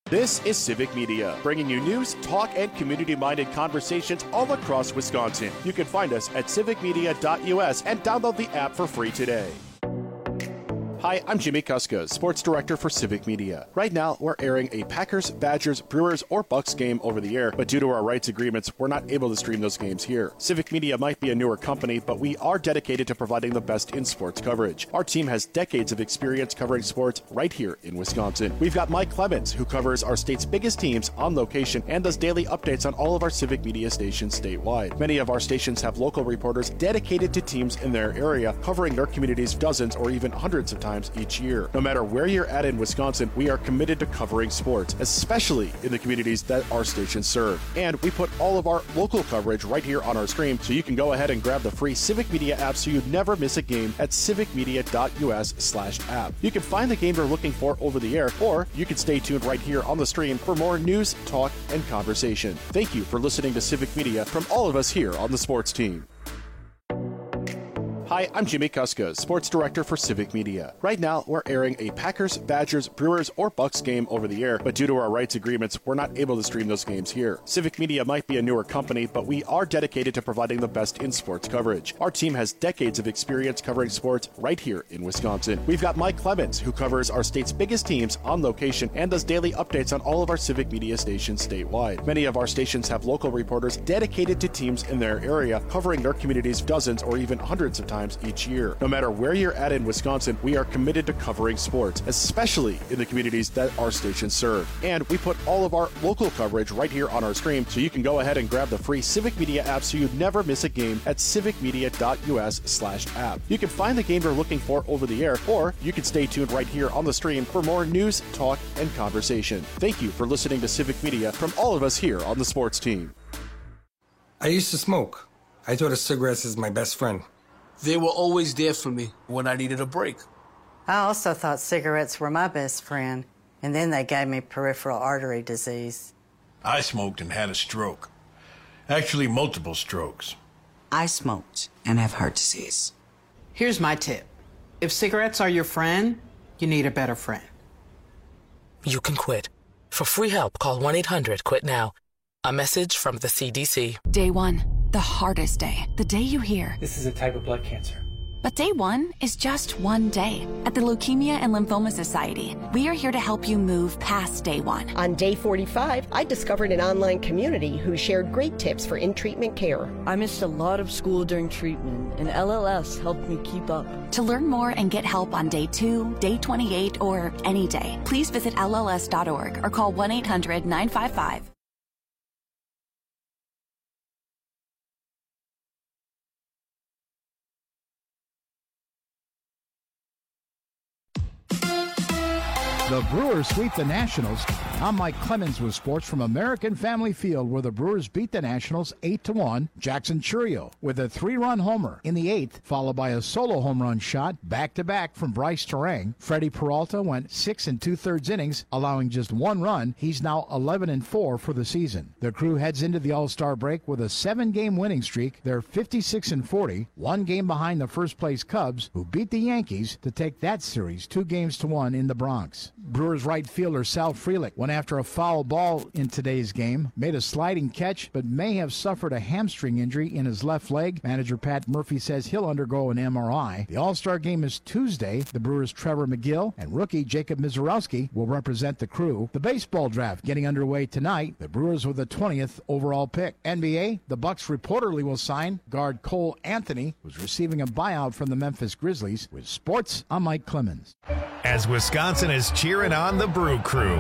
This is Civic Media, bringing you news, talk, and community-minded conversations all across Wisconsin. You can find us at civicmedia.us and download the app for free today. Hi, I'm Jimmy Kuska, Sports Director for Civic Media. Right now, we're airing a Packers, Badgers, Brewers, or Bucks game over the air, but due to our rights agreements, we're not able to stream those games here. Civic Media might be a newer company, but we are dedicated to providing the best in sports coverage. Our team has decades of experience covering sports right here in Wisconsin. We've got Mike Clemens, who covers our state's biggest teams on location and does daily updates on all of our Civic Media stations statewide. Many of our stations have local reporters dedicated to teams in their area, covering their communities dozens or even hundreds of times each year. No matter where you're at in Wisconsin, we are committed to covering sports, especially in the communities that our stations serve. And we put all of our local coverage right here on our stream, so you can go ahead and grab the free Civic Media app so you never miss a game at civicmedia.us/app. You can find the game you're looking for over the air, or you can stay tuned right here on the stream for more news, talk, and conversation. Thank you for listening to Civic Media from all of us here on the sports team. Hi, I'm Jimmy Kuska, Sports Director for Civic Media. Right now, we're airing a Packers, Badgers, Brewers, or Bucks game over the air, but due to our rights agreements, we're not able to stream those games here. Civic Media might be a newer company, but we are dedicated to providing the best in sports coverage. Our team has decades of experience covering sports right here in Wisconsin. We've got Mike Clemens, who covers our state's biggest teams on location and does daily updates on all of our Civic Media stations statewide. Many of our stations have local reporters dedicated to teams in their area, covering their communities dozens or even hundreds of times each year. No matter where you're at in Wisconsin, we are committed to covering sports, especially in the communities that our stations serve. And we put all of our local coverage right here on our stream, so you can go ahead and grab the free Civic Media app so you never miss a game at civicmedia.us/app. You can find the game you're looking for over the air, or you can stay tuned right here on the stream for more news, talk, and conversation. Thank you for listening to Civic Media from all of us here on the sports team. I used to smoke. I thought of cigarettes as my best friend. They were always there for me when I needed a break. I also thought cigarettes were my best friend, and then they gave me peripheral artery disease. I smoked and had a stroke. Actually, multiple strokes. I smoked and have heart disease. Here's my tip. If cigarettes are your friend, you need a better friend. You can quit. For free help, call 1-800-QUIT-NOW. A message from the CDC. Day one, the hardest day. The day you hear, this is a type of blood cancer. But day one is just one day. At the Leukemia and Lymphoma Society, we are here to help you move past day one. On day 45, I discovered an online community who shared great tips for in-treatment care. I missed a lot of school during treatment, and LLS helped me keep up. To learn more and get help on day 2, day 28, or any day, please visit LLS.org or call 1-800-955. The Brewers sweep the Nationals. I'm Mike Clemens with sports from American Family Field, where the Brewers beat the Nationals 8-1. Jackson Chourio with a 3-run homer in the 8th, followed by a solo home run shot back-to-back from Bryce Terang. Freddie Peralta went 6 2/3 innings, allowing just 1 run. He's now 11-4 for the season. The Crew heads into the All-Star break with a 7-game winning streak. They're 56-40, 1 game behind the first-place Cubs, who beat the Yankees to take that series 2-1 in the Bronx. Brewers right fielder Sal Frelick went after a foul ball in today's game, made a sliding catch, but may have suffered a hamstring injury in his left leg. Manager Pat Murphy says he'll undergo an MRI. The All-Star game is Tuesday. The Brewers' Trevor McGill and rookie Jacob Mizorowski will represent the Crew. The baseball draft getting underway tonight. The Brewers with the 20th overall pick. NBA, the Bucks reportedly will sign guard Cole Anthony, who's receiving a buyout from the Memphis Grizzlies. With sports, I'm Mike Clemens. As Wisconsin is cheering on the Brew Crew.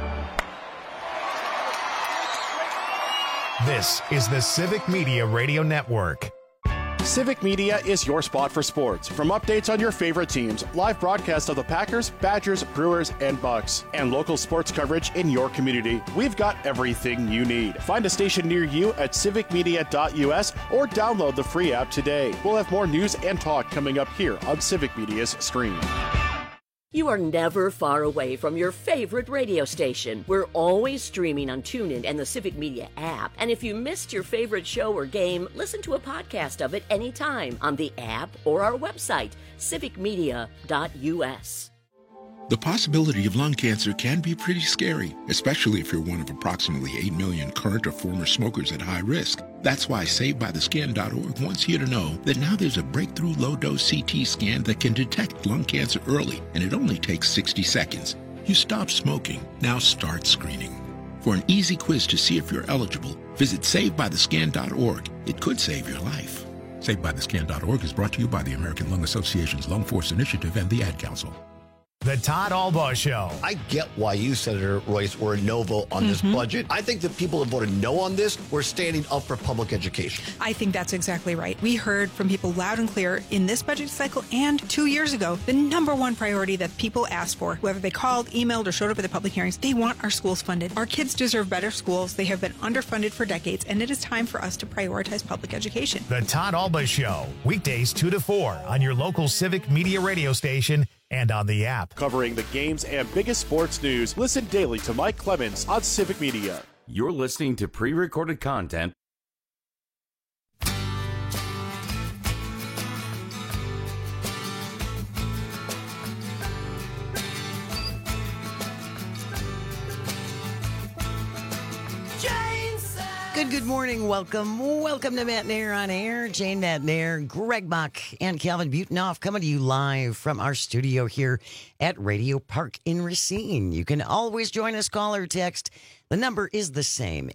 This is the Civic Media Radio Network. Civic Media is your spot for sports. From updates on your favorite teams, live broadcasts of the Packers, Badgers, Brewers, and Bucks, and local sports coverage in your community, we've got everything you need. Find a station near you at civicmedia.us or download the free app today. We'll have more news and talk coming up here on Civic Media's stream. You are never far away from your favorite radio station. We're always streaming on TuneIn and the Civic Media app. And if you missed your favorite show or game, listen to a podcast of it anytime on the app or our website, civicmedia.us. The possibility of lung cancer can be pretty scary, especially if you're one of approximately 8 million current or former smokers at high risk. That's why SaveByTheScan.org wants you to know that now there's a breakthrough low-dose CT scan that can detect lung cancer early, and it only takes 60 seconds. You stop smoking, now start screening. For an easy quiz to see if you're eligible, visit SaveByTheScan.org. It could save your life. SaveByTheScan.org is brought to you by the American Lung Association's Lung Force Initiative and the Ad Council. The Todd Albaugh Show. I get why you, Senator Royce, were a no vote on this budget. I think the people that voted no on this were standing up for public education. I think that's exactly right. We heard from people loud and clear in this budget cycle and 2 years ago, the number one priority that people asked for, whether they called, emailed, or showed up at the public hearings, they want our schools funded. Our kids deserve better schools. They have been underfunded for decades, and it is time for us to prioritize public education. The Todd Albaugh Show, weekdays 2 to 4 on your local Civic Media radio station and on the app. Covering the games and biggest sports news, listen daily to Mike Clemens on Civic Media. You're listening to pre-recorded content. Good morning. Welcome to Matt Nair on Air. Jane Matt Nair, Greg Bach, and Calvin Butonoff coming to you live from our studio here at Radio Park in Racine. You can always join us, call or text. The number is the same,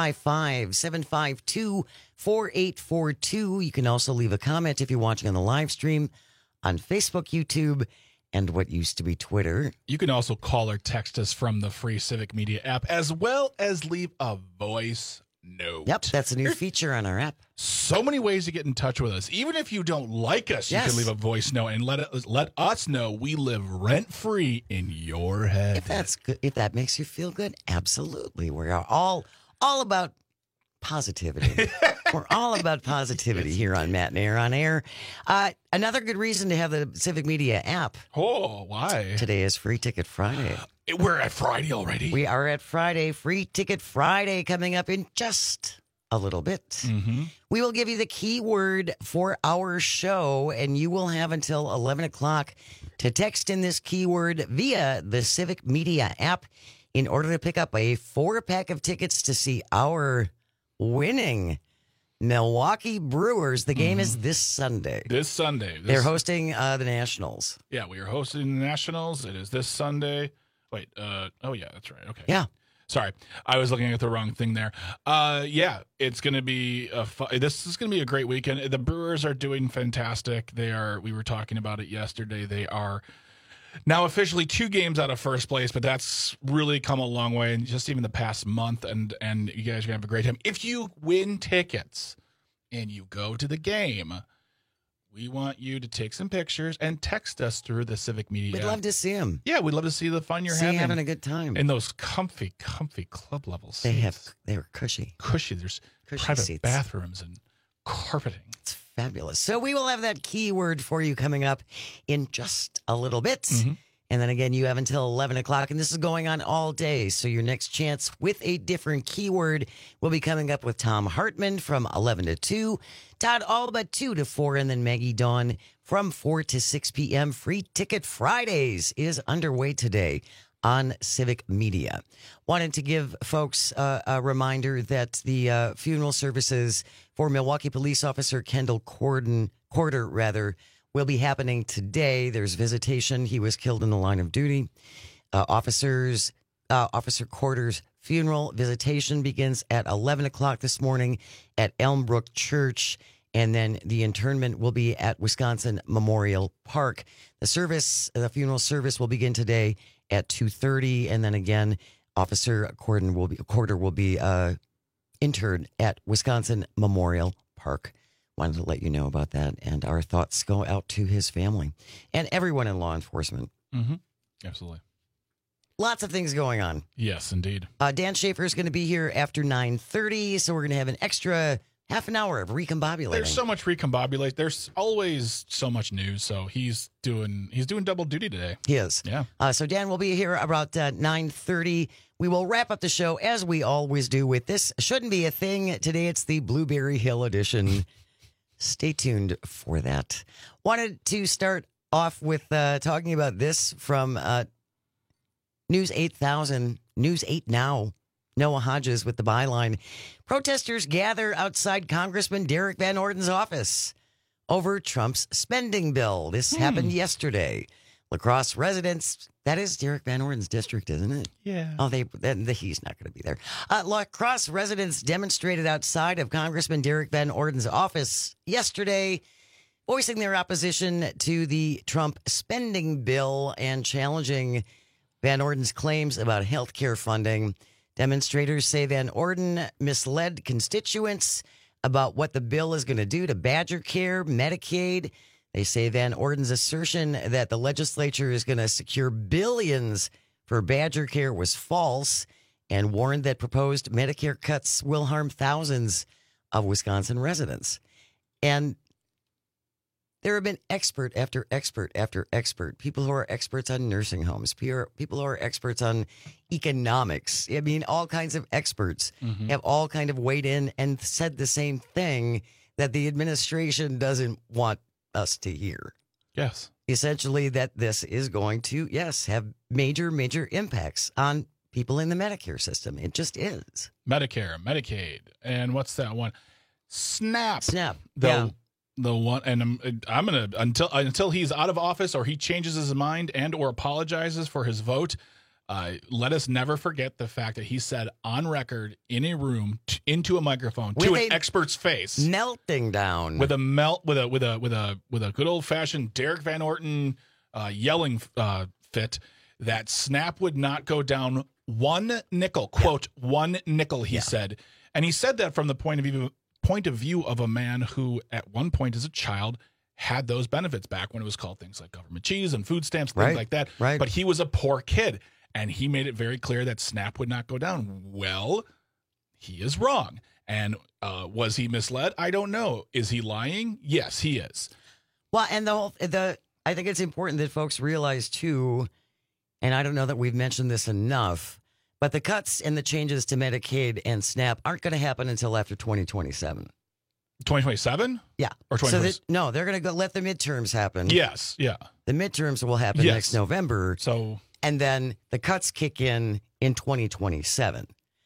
855-752-4842. You can also leave a comment if you're watching on the live stream on Facebook, YouTube, and what used to be Twitter. You can also call or text us from the free Civic Media app, as well as leave a voice note. Yep, that's a new feature on our app. So many ways to get in touch with us. Even if you don't like us, Yes. you can leave a voice note and let us know we live rent-free in your head. If that's good, if that makes you feel good, absolutely. We are all about positivity. We're all about positivity here on Matt Nair on Air. Another good reason to have the Civic Media app. Oh, why? Today is Free Ticket Friday. We're at Friday already. We are at Friday. Free Ticket Friday coming up in just a little bit. Mm-hmm. We will give you the keyword for our show, and you will have until 11 o'clock to text in this keyword via the Civic Media app in order to pick up a 4-pack of tickets to see our winning Milwaukee Brewers. The game is this Sunday. This Sunday. They're hosting the Nationals. Yeah, we are hosting the Nationals. It is this Sunday. Wait, oh yeah, that's right. Okay. Yeah. Sorry, I was looking at the wrong thing there. Yeah, it's going to be this is going to be a great weekend. The Brewers are doing fantastic. We were talking about it yesterday. They are now officially 2 games out of first place, but that's really come a long way in just even the past month. And you guys are going to have a great time. If you win tickets and you go to the game, we want you to take some pictures and text us through the Civic Media. We'd love to see them. Yeah, we'd love to see the fun you're having a good time. in those comfy club level seats. They were cushy. There's Cushy private seats. bathrooms and carpeting. It's fabulous. So we will have that keyword for you coming up in just a little bit. Mm-hmm. And then again, you have until 11 o'clock, and this is going on all day. So your next chance with a different keyword will be coming up with Tom Hartman from 11 to 2, Todd Albaugh 2 to 4, and then Maggie Dawn from 4 to 6 p.m. Free Ticket Fridays is underway today on Civic Media. Wanted to give folks a reminder that the funeral services for Milwaukee police officer Kendall Corder will be happening today. There's visitation. He was killed in the line of duty. Officer Corder's funeral visitation begins at 11 o'clock this morning at Elmbrook Church, and then the interment will be at Wisconsin Memorial Park. The funeral service will begin today at 2:30, and then again, Officer Corder will be interred at Wisconsin Memorial Park. Wanted to let you know about that, and our thoughts go out to his family and everyone in law enforcement. Mm-hmm. Absolutely. Lots of things going on. Yes, indeed. Dan Schaefer is going to be here after 9:30, so we're going to have an extra half an hour of recombobulating. There's so much recombobulate. There's always so much news, so he's doing double duty today. He is. Yeah. So Dan will be here about 9:30. We will wrap up the show as we always do with This Shouldn't Be a Thing. Today it's the Blueberry Hill edition. Stay tuned for that. Wanted to start off with talking about this from News 8000, News 8 Now. Noah Hodges with the byline. Protesters gather outside Congressman Derek Van Orden's office over Trump's spending bill. This happened yesterday. La Crosse residents, that is Derek Van Orden's district, isn't it? Yeah. Oh, he's not going to be there. La Crosse residents demonstrated outside of Congressman Derek Van Orden's office yesterday, voicing their opposition to the Trump spending bill and challenging Van Orden's claims about health care funding. Demonstrators say Van Orden misled constituents about what the bill is going to do to Badger Care, Medicaid. They say Van Orden's assertion that the legislature is going to secure billions for Badger Care was false and warned that proposed Medicare cuts will harm thousands of Wisconsin residents. And there have been expert after expert after expert, people who are experts on nursing homes, people who are experts on economics. I mean, all kinds of experts have all kind of weighed in and said the same thing that the administration doesn't want us to hear. Yes. Essentially that this is going to, have major, major impacts on people in the Medicare system. It just is. Medicare, Medicaid, and what's that one? SNAP. The one, and I'm gonna until he's out of office or he changes his mind and or apologizes for his vote. Let us never forget the fact that he said on record in a room into a microphone to an expert's face, melting down with a good old fashioned Derek Van Orton yelling fit that SNAP would not go down one nickel. Quote, one nickel. He said, and he said that from the point of view of a man who at one point as a child had those benefits back when it was called things like government cheese and food stamps, things like that. Right. But he was a poor kid, and he made it very clear that SNAP would not go down. Well, he is wrong. And was he misled? I don't know. Is he lying? Yes, he is. Well, and I think it's important that folks realize too, and I don't know that we've mentioned this enough, but the cuts and the changes to Medicaid and SNAP aren't going to happen until after 2027. 2027? Yeah. Or 2027? No, they're going to let the midterms happen. Yes, yeah. The midterms will happen next November. And then the cuts kick in 2027.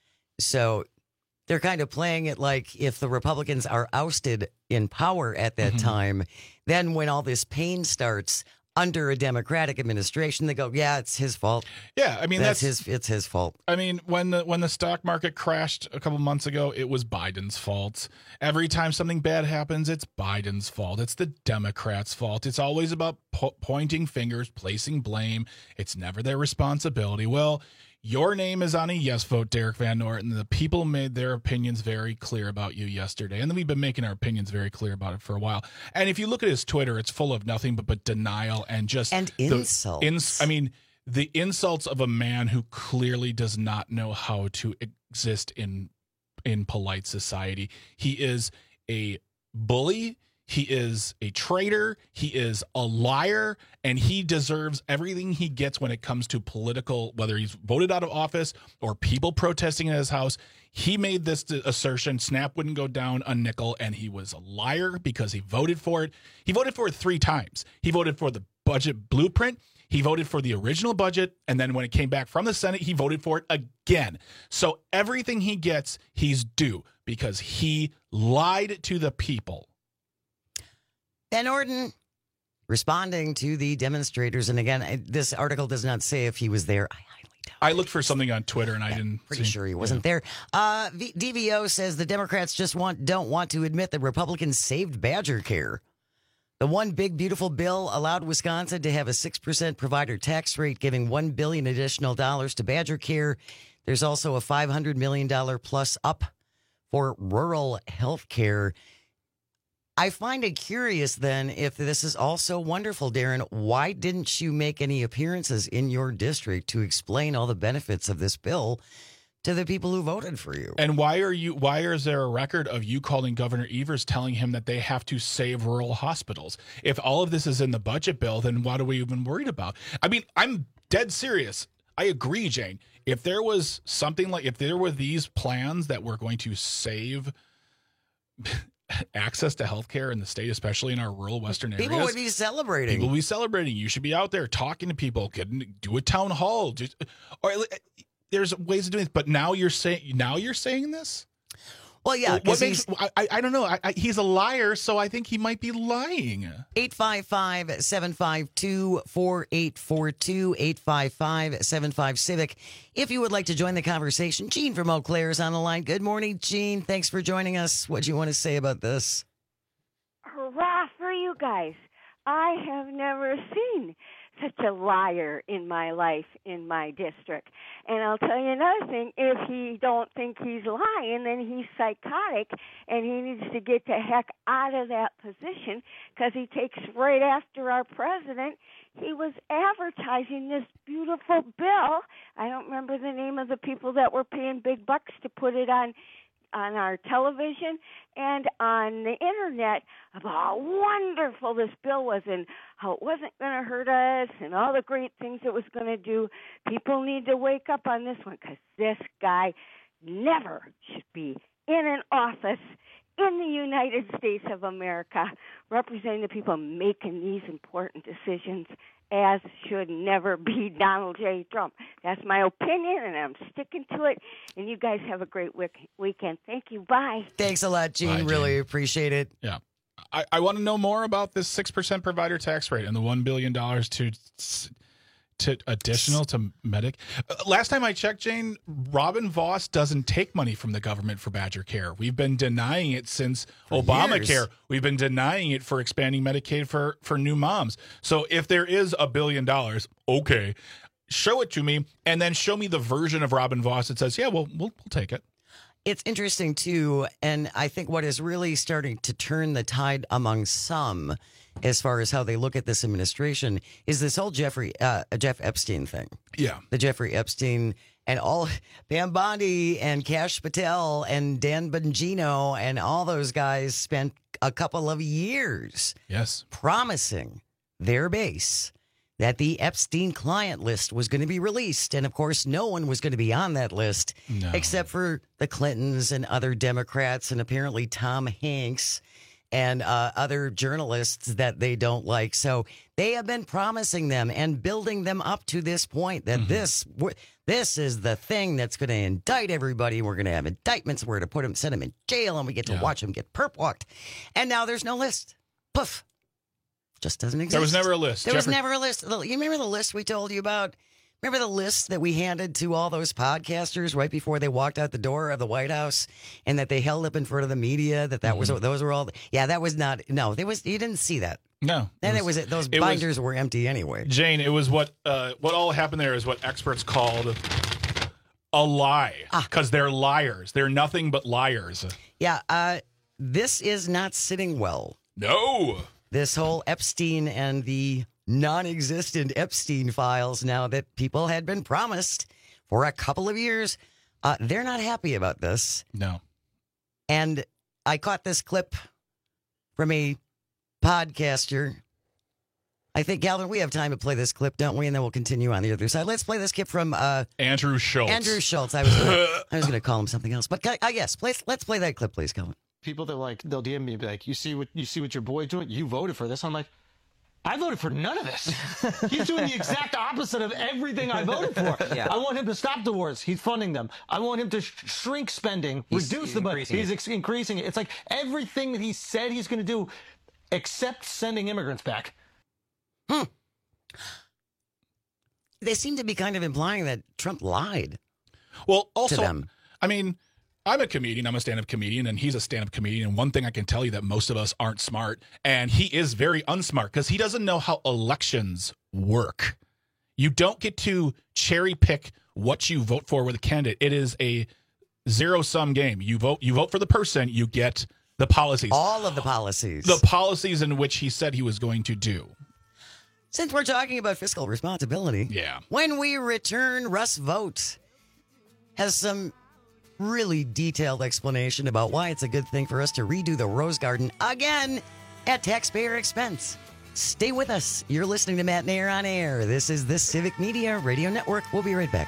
So they're kind of playing it like if the Republicans are ousted in power at that time, then when all this pain starts under a Democratic administration, they go, yeah, it's his fault. Yeah, I mean it's his fault. I mean, when the stock market crashed a couple months ago, it was Biden's fault. Every time something bad happens, it's Biden's fault. It's the Democrats' fault. It's always about pointing fingers, placing blame. It's never their responsibility. Well, your name is on a yes vote, Derek Van Orton. The people made their opinions very clear about you yesterday. And then we've been making our opinions very clear about it for a while. And if you look at his Twitter, it's full of nothing but denial and just... And insults. The insults of a man who clearly does not know how to exist in polite society. He is a bully. He is a traitor. He is a liar, and he deserves everything he gets when it comes to political, whether he's voted out of office or people protesting in his house. He made this assertion, SNAP wouldn't go down a nickel, and he was a liar because he voted for it. He voted for it 3 times. He voted for the budget blueprint. He voted for the original budget, and then when it came back from the Senate, he voted for it again. So everything he gets, he's due because he lied to the people. Van Orden responding to the demonstrators. And again, this article does not say if he was there. I highly doubt I looked for something on Twitter and I didn't pretty sure he wasn't there. DVO says the Democrats just don't want to admit that Republicans saved Badger Care. The One Big Beautiful Bill allowed Wisconsin to have a 6% provider tax rate, giving $1 billion additional dollars to Badger Care. There's also a $500 million plus up for rural health care. I find it curious, then, if this is all so wonderful, Darren, why didn't you make any appearances in your district to explain all the benefits of this bill to the people who voted for you? And why is there a record of you calling Governor Evers telling him that they have to save rural hospitals? If all of this is in the budget bill, then what are we even worried about? I mean, I'm dead serious. I agree, Jane. If there was something like, if there were these plans that were going to save access to healthcare in the state, especially in our rural western areas. People would be celebrating. People would be celebrating. You should be out there talking to people. Do a town hall. There's ways of doing it. But now you're saying this? Well, yeah. What makes, I don't know. He's a liar, so I think he might be lying. 855-752-4842, 855-75-CIVIC. If you would like to join the conversation, Gene from Eau Claire is on the line. Good morning, Gene. Thanks for joining us. What do you want to say about this? Hurrah for you guys. I have never seen such a liar in my life in my district. And I'll tell you another thing, if he don't think he's lying, then he's psychotic and he needs to get the heck out of that position because he takes right after our president. He was advertising this beautiful bill. I don't remember the name of the people that were paying big bucks to put it on our television and on the internet about how wonderful this bill was and how it wasn't going to hurt us and all the great things it was going to do. People need to wake up on this one because this guy never should be in an office in the United States of America representing the people making these important decisions, as should never be Donald J. Trump. That's my opinion, and I'm sticking to it. And you guys have a great weekend. Thank you. Bye. Thanks a lot, Gene. Bye, really appreciate it. Yeah. I want to know more about this 6% provider tax rate and the $1 billion to additional to Medic. Last time I checked, Jane, Robin Vos doesn't take money from the government for Badger Care. We've been denying it since Obamacare. Years. We've been denying it for expanding Medicaid for new moms. So if there is $1 billion, okay, show it to me and then show me the version of Robin Vos that says, yeah, well, we'll take it. It's interesting, too, and I think what is really starting to turn the tide among some as far as how they look at this administration is this whole Jeff Epstein thing. Yeah. The Jeffrey Epstein and all Pam Bondi and Kash Patel and Dan Bongino and all those guys spent a couple of years promising their base that the Epstein client list was going to be released. And, of course, no one was going to be on that list except for the Clintons and other Democrats and apparently Tom Hanks and other journalists that they don't like. So they have been promising them and building them up to this point that this is the thing that's going to indict everybody. We're going to have indictments. We're going to put them, send them in jail, and we get to watch them get perp walked. And now there's no list. Poof. Just doesn't exist. There was never a list. There was never a list. You remember the list we told you about? Remember the list that we handed to all those podcasters right before they walked out the door of the White House and that they held up in front of the media that was those were all. Yeah, that was not. No, there was. You didn't see that. No. And those binders were empty anyway. Jane, it was what all happened there is what experts called a lie because they're liars. They're nothing but liars. Yeah. This is not sitting well. No. This whole Epstein and the non-existent Epstein files now that people had been promised for a couple of years, they're not happy about this. No. And I caught this clip from a podcaster. I think, Calvin, we have time to play this clip, don't we? And then we'll continue on the other side. Let's play this clip from Andrew Schultz. Andrew Schultz. I was going to call him something else. But yes, let's play that clip, please, Calvin. People that they'll DM me and be like, you see what your boy's doing? You voted for this. I'm like, I voted for none of this. He's doing the exact opposite of everything I voted for. Yeah. I want him to stop the wars. He's funding them. I want him to shrink spending, reduce the budget. He's increasing it. It's like everything that he said he's going to do except sending immigrants back. They seem to be kind of implying that Trump lied. Well, also, to them. I mean, I'm a comedian. I'm a stand-up comedian, and he's a stand-up comedian. And one thing I can tell you that most of us aren't smart, and he is very unsmart because he doesn't know how elections work. You don't get to cherry pick what you vote for with a candidate. It is a zero-sum game. You vote for the person, you get the policies. All of the policies. The policies in which he said he was going to do. Since we're talking about fiscal responsibility, when we return, Russ Vought has some really detailed explanation about why it's a good thing for us to redo the Rose Garden again at taxpayer expense. Stay with us. You're listening to Matt Nair on Air. This is the Civic Media Radio Network. We'll be right back.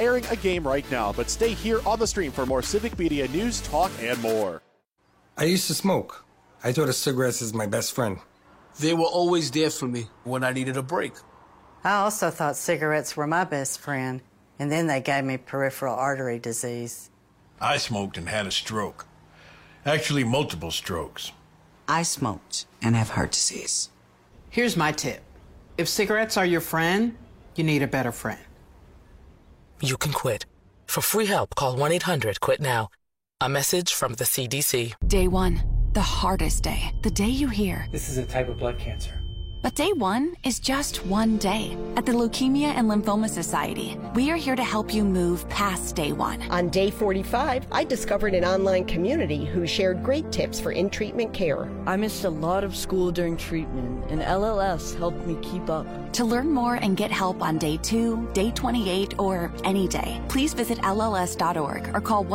airing a game right now, but stay here on the stream for more Civic Media news, talk, and more. I used to smoke. I thought of cigarettes as my best friend. They were always there for me when I needed a break. I also thought cigarettes were my best friend, and then they gave me peripheral artery disease. I smoked and had a stroke. Actually, multiple strokes. I smoked and have heart disease. Here's my tip. If cigarettes are your friend, you need a better friend. You can quit. For free help, call 1-800-QUIT-NOW. A message from the CDC. Day 1, the hardest day. The day you hear, this is a type of blood cancer. But day 1 is just one day. At the Leukemia and Lymphoma Society, we are here to help you move past day 1. On day 45, I discovered an online community who shared great tips for in-treatment care. I missed a lot of school during treatment, and LLS helped me keep up. To learn more and get help on day 2, day 28, or any day, please visit LLS.org or call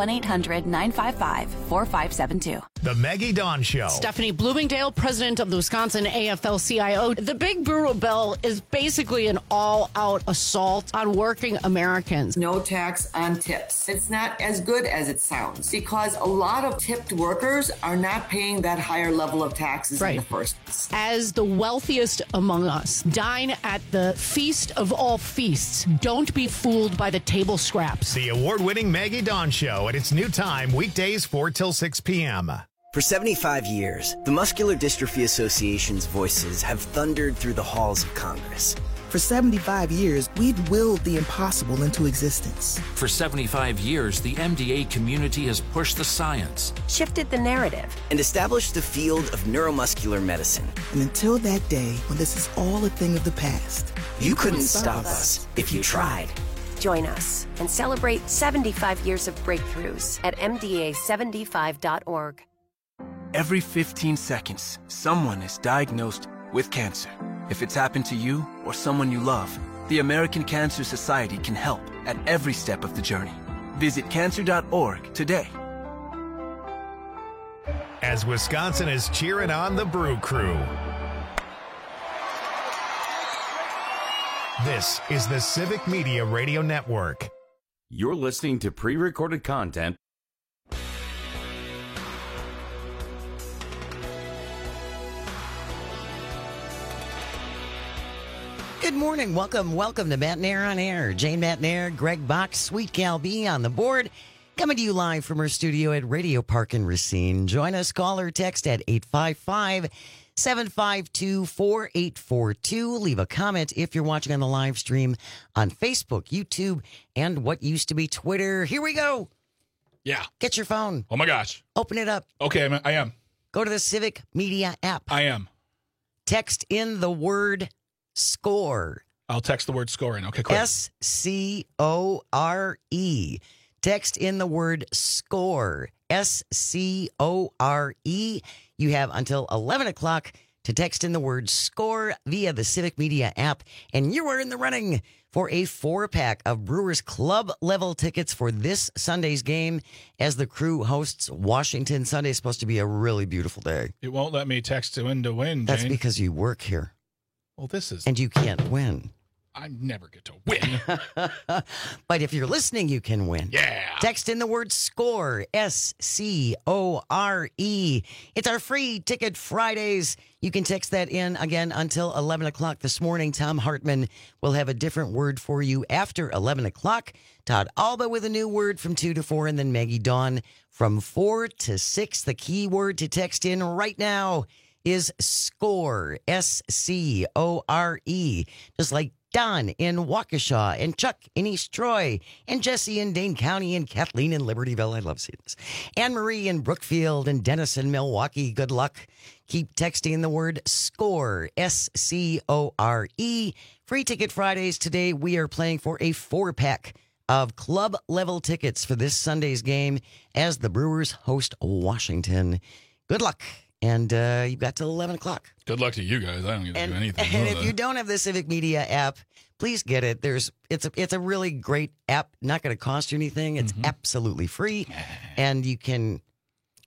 1-800-955-4572. The Maggie Dawn Show. Stephanie Bloomingdale, president of the Wisconsin AFL-CIO. The Big Brewer Bill is basically an all-out assault on working Americans. No tax on tips. It's not as good as it sounds because a lot of tipped workers are not paying that higher level of taxes in the first place. As the wealthiest among us, dine at the feast of all feasts. Don't be fooled by the table scraps. The award-winning Maggie Dawn Show at its new time, weekdays 4 till 6 p.m. For 75 years, the Muscular Dystrophy Association's voices have thundered through the halls of Congress. For 75 years, we've willed the impossible into existence. For 75 years, the MDA community has pushed the science, shifted the narrative, and established the field of neuromuscular medicine. And until that day, when this is all a thing of the past, you couldn't stop us if you tried. Join us and celebrate 75 years of breakthroughs at MDA75.org. Every 15 seconds, someone is diagnosed with cancer. If it's happened to you or someone you love, the American Cancer Society can help at every step of the journey. Visit cancer.org today. As Wisconsin is cheering on the Brew Crew. This is the Civic Media Radio Network. You're listening to pre-recorded content. Good morning. Welcome to Matnair on Air. Jane Matnair, Greg Bach, Sweet Gal B on the board. Coming to you live from our studio at Radio Park in Racine. Join us, call or text at 855-752-4842. Leave a comment if you're watching on the live stream on Facebook, YouTube, and what used to be Twitter. Here we go. Yeah. Get your phone. Oh, my gosh. Open it up. Okay, I am. Go to the Civic Media app. I am. Text in the word SCORE. I'll text the word SCORE in. Okay, quick. SCORE. Text in the word SCORE. SCORE. You have until 11 o'clock to text in the word SCORE via the Civic Media app, and you are in the running for a 4-pack of Brewers Club level tickets for this Sunday's game as the Crew hosts Washington. Sunday's supposed to be a really beautiful day. It won't let me text to win, Jane. That's because you work here. Well, this is... And you can't win. I never get to win. But if you're listening, you can win. Yeah. Text in the word SCORE, SCORE. It's our free Ticket Fridays. You can text that in again until 11 o'clock this morning. Tom Hartman will have a different word for you after 11 o'clock. Todd Alba with a new word from 2 to 4, and then Maggie Dawn from 4 to 6. The key word to text in right now is SCORE, SCORE. Just like Don in Waukesha, and Chuck in East Troy, and Jesse in Dane County, and Kathleen in Libertyville. I love seeing this. Anne-Marie in Brookfield, and Dennis in Milwaukee. Good luck. Keep texting the word SCORE, SCORE. Free Ticket Fridays. Today we are playing for a 4-pack of club-level tickets for this Sunday's game as the Brewers host Washington. Good luck. And you've got till 11 o'clock. Good luck to you guys. I don't get to do anything. And if you don't have the Civic Media app, please get it. It's a really great app. Not going to cost you anything. It's absolutely free. And you can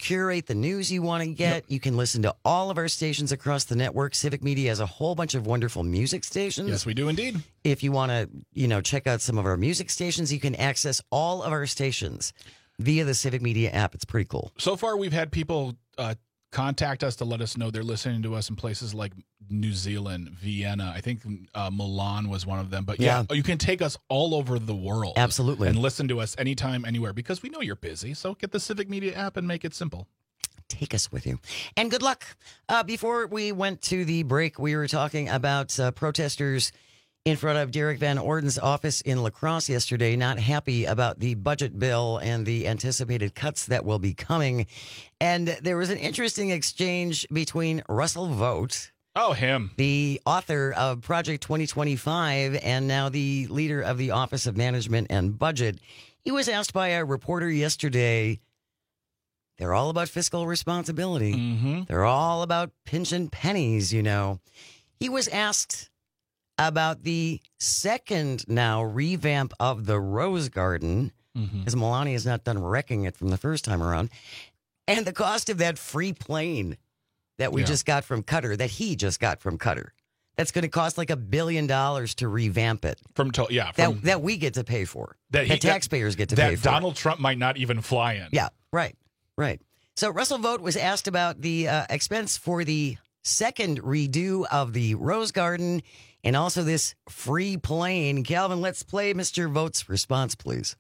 curate the news you want to get. You can listen to all of our stations across the network. Civic Media has a whole bunch of wonderful music stations. Yes, we do indeed. If you want to, check out some of our music stations, you can access all of our stations via the Civic Media app. It's pretty cool. So far, we've had people contact us to let us know they're listening to us in places like New Zealand, Vienna. I think Milan was one of them. But yeah, you can take us all over the world. Absolutely. And listen to us anytime, anywhere, because we know you're busy. So get the Civic Media app and make it simple. Take us with you. And good luck. Before we went to the break, we were talking about protesters in front of Derek Van Orden's office in La Crosse yesterday, not happy about the budget bill and the anticipated cuts that will be coming. And there was an interesting exchange between Russell Vought, the author of Project 2025, and now the leader of the Office of Management and Budget. He was asked by a reporter yesterday, they're all about fiscal responsibility. Mm-hmm. They're all about pinching pennies, He was asked about the second now revamp of the Rose Garden, because Melania has not done wrecking it from the first time around, and the cost of that free plane that we just got from Qatar, that he just got from Qatar. That's going to cost like $1 billion to revamp it. That we get to pay for. That taxpayers get to pay for. That Donald Trump might not even fly in. Yeah, right. So Russell Vought was asked about the expense for the second redo of the Rose Garden and also this free plane. Calvin, let's play Mr. Vaught's response, please.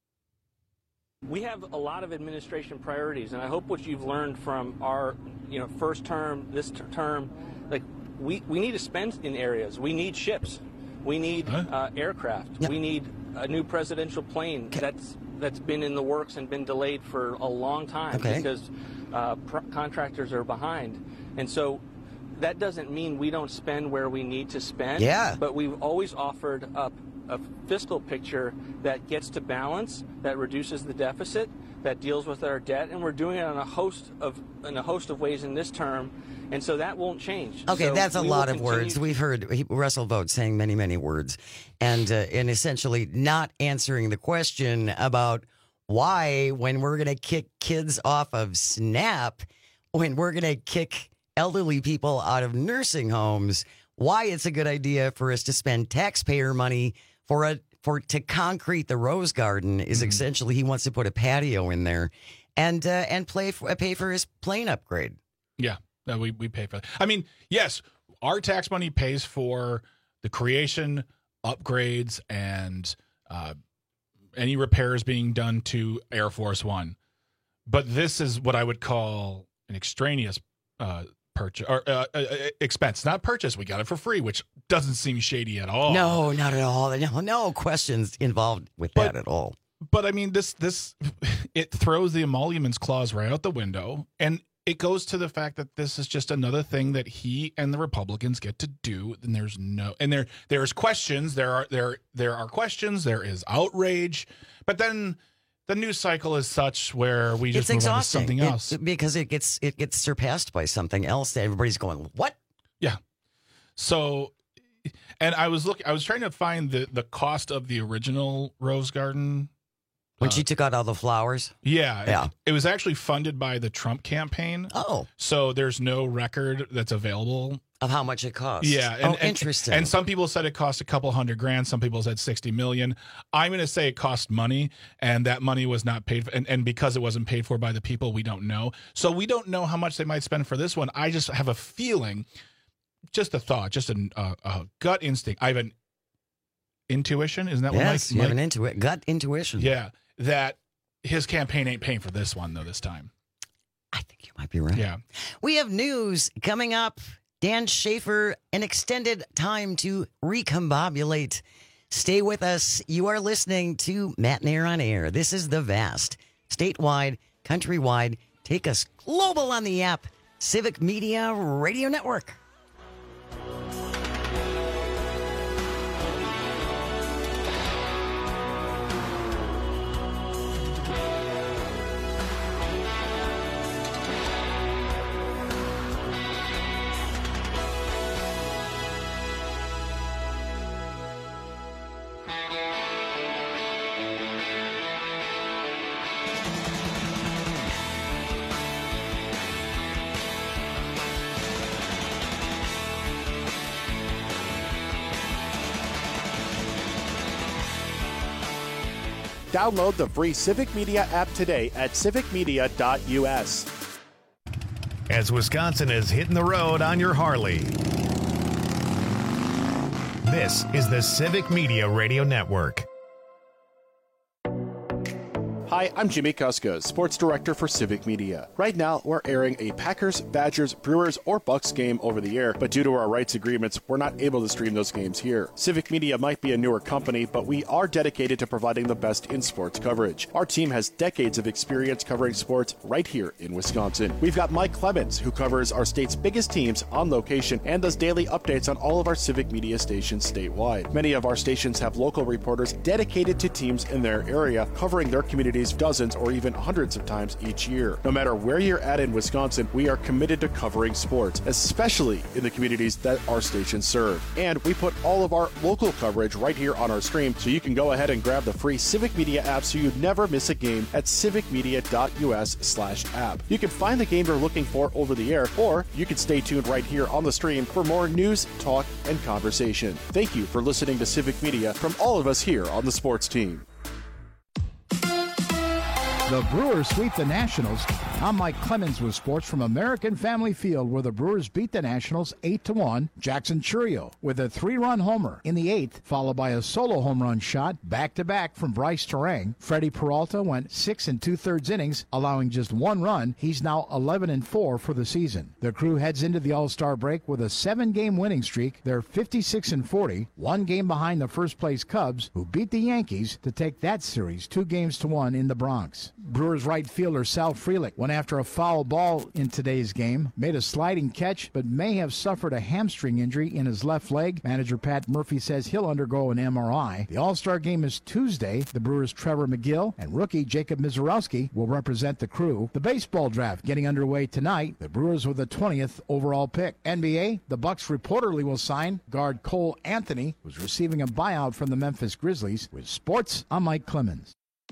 We have a lot of administration priorities, and I hope what you've learned from our, first term, this term, like we need to spend in areas. We need ships. We need aircraft. Yep. We need a new presidential plane that's been in the works and been delayed for a long time because contractors are behind. And so that doesn't mean we don't spend where we need to spend. Yeah. But we've always offered up a fiscal picture that gets to balance, that reduces the deficit, that deals with our debt, and we're doing it in a host of ways in this term. And so that won't change. Okay, so that's a lot of words. We've heard Russell Vought saying many, many words, and essentially not answering the question about why, when we're going to kick kids off of SNAP, when we're going to kick elderly people out of nursing homes, why it's a good idea for us to spend taxpayer money to concrete the Rose Garden is essentially he wants to put a patio in there and pay for his plane upgrade. Yeah, we pay for that. I mean, yes, our tax money pays for the creation, upgrades, and any repairs being done to Air Force One. But this is what I would call an extraneous purchase or expense, not purchase. We got it for free, which doesn't seem shady at all. No, not at all. No questions involved with that at all. But I mean, this it throws the emoluments clause right out the window, and it goes to the fact that this is just another thing that he and the Republicans get to do. And there's questions. There are questions. There is outrage, but then the news cycle is such where we just move on to something else because it gets surpassed by something else that everybody's going, what? Yeah. So, and I was trying to find the cost of the original Rose Garden when she took out all the flowers. Yeah. It was actually funded by the Trump campaign. Oh, so there's no record that's available of how much it costs. Yeah. Interesting. And some people said it cost $200,000. Some people said $60 million. I'm going to say it cost money, and that money was not paid for. And because it wasn't paid for by the people, we don't know. So we don't know how much they might spend for this one. I just have a feeling, just a thought, just a gut instinct. I have an intuition. Isn't that what Mike? You have an gut intuition. Yeah. That his campaign ain't paying for this one, though, this time. I think you might be right. Yeah. We have news coming up. Dan Schaefer, an extended time to recombobulate. Stay with us. You are listening to Matt Nair on Air. This is the vast, statewide, countrywide, take us global on the app, Civic Media Radio Network. Download the free Civic Media app today at civicmedia.us. As Wisconsin is hitting the road on your Harley. This is the Civic Media Radio Network. Hi, I'm Jimmy Kuska, Sports Director for Civic Media. Right now, we're airing a Packers, Badgers, Brewers, or Bucks game over the air, but due to our rights agreements, we're not able to stream those games here. Civic Media might be a newer company, but we are dedicated to providing the best in sports coverage. Our team has decades of experience covering sports right here in Wisconsin. We've got Mike Clemens, who covers our state's biggest teams on location and does daily updates on all of our Civic Media stations statewide. Many of our stations have local reporters dedicated to teams in their area, covering their communities dozens or even hundreds of times each year. No matter where you're at in Wisconsin, we are committed to covering sports, especially in the communities that our stations serve. And we put all of our local coverage right here on our stream, so you can go ahead and grab the free Civic Media app so you never miss a game at civicmedia.us/app. You can find the game you're looking for over the air, or you can stay tuned right here on the stream for more news, talk, and conversation. Thank you for listening to Civic Media from all of us here on the sports team. The Brewers sweep the Nationals. I'm Mike Clemens with sports from American Family Field, where the Brewers beat the Nationals 8-1. Jackson Chourio with a 3-run homer in the 8th, followed by a solo home run shot back-to-back from Bryce Terang. Freddie Peralta went 6 2/3 innings, allowing just 1 run. He's now 11-4 for the season. The Crew heads into the All-Star break with a 7-game winning streak. They're 56-40, 1 game behind the first-place Cubs, who beat the Yankees to take that series 2-1 in the Bronx. Brewers right fielder Sal Frelick went after a foul ball in today's game, made a sliding catch, but may have suffered a hamstring injury in his left leg. Manager Pat Murphy says he'll undergo an MRI. The All-Star game is Tuesday. The Brewers' Trevor McGill and rookie Jacob Mizorowski will represent the Crew. The baseball draft getting underway tonight. The Brewers with the 20th overall pick. NBA, the Bucks reportedly will sign guard Cole Anthony, who's receiving a buyout from the Memphis Grizzlies. With sports, I'm Mike Clemens.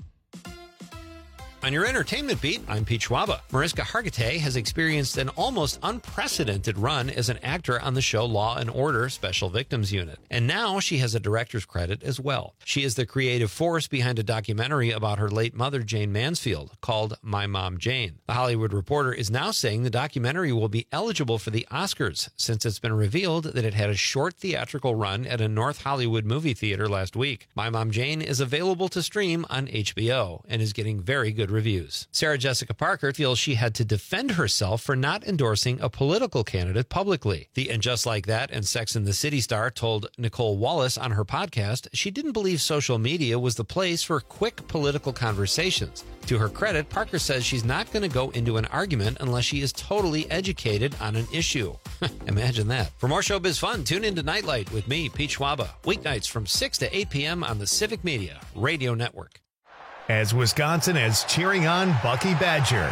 On your entertainment beat, I'm Pete Schwaba. Mariska Hargitay has experienced an almost unprecedented run as an actor on the show Law & Order Special Victims Unit. And now she has a director's credit as well. She is the creative force behind a documentary about her late mother, Jane Mansfield, called My Mom Jane. The Hollywood Reporter is now saying the documentary will be eligible for the Oscars, since it's been revealed that it had a short theatrical run at a North Hollywood movie theater last week. My Mom Jane is available to stream on HBO and is getting very good reviews. Sarah Jessica Parker feels she had to defend herself for not endorsing a political candidate publicly. The And Just Like That and Sex and the City star told Nicole Wallace on her podcast she didn't believe social media was the place for quick political conversations. To her credit, Parker says she's not going to go into an argument unless she is totally educated on an issue. Imagine that. For more showbiz fun, tune into Nightlight with me, Pete Schwaba, weeknights from 6 to 8 p.m. on the Civic Media Radio Network. As Wisconsin is cheering on Bucky Badger.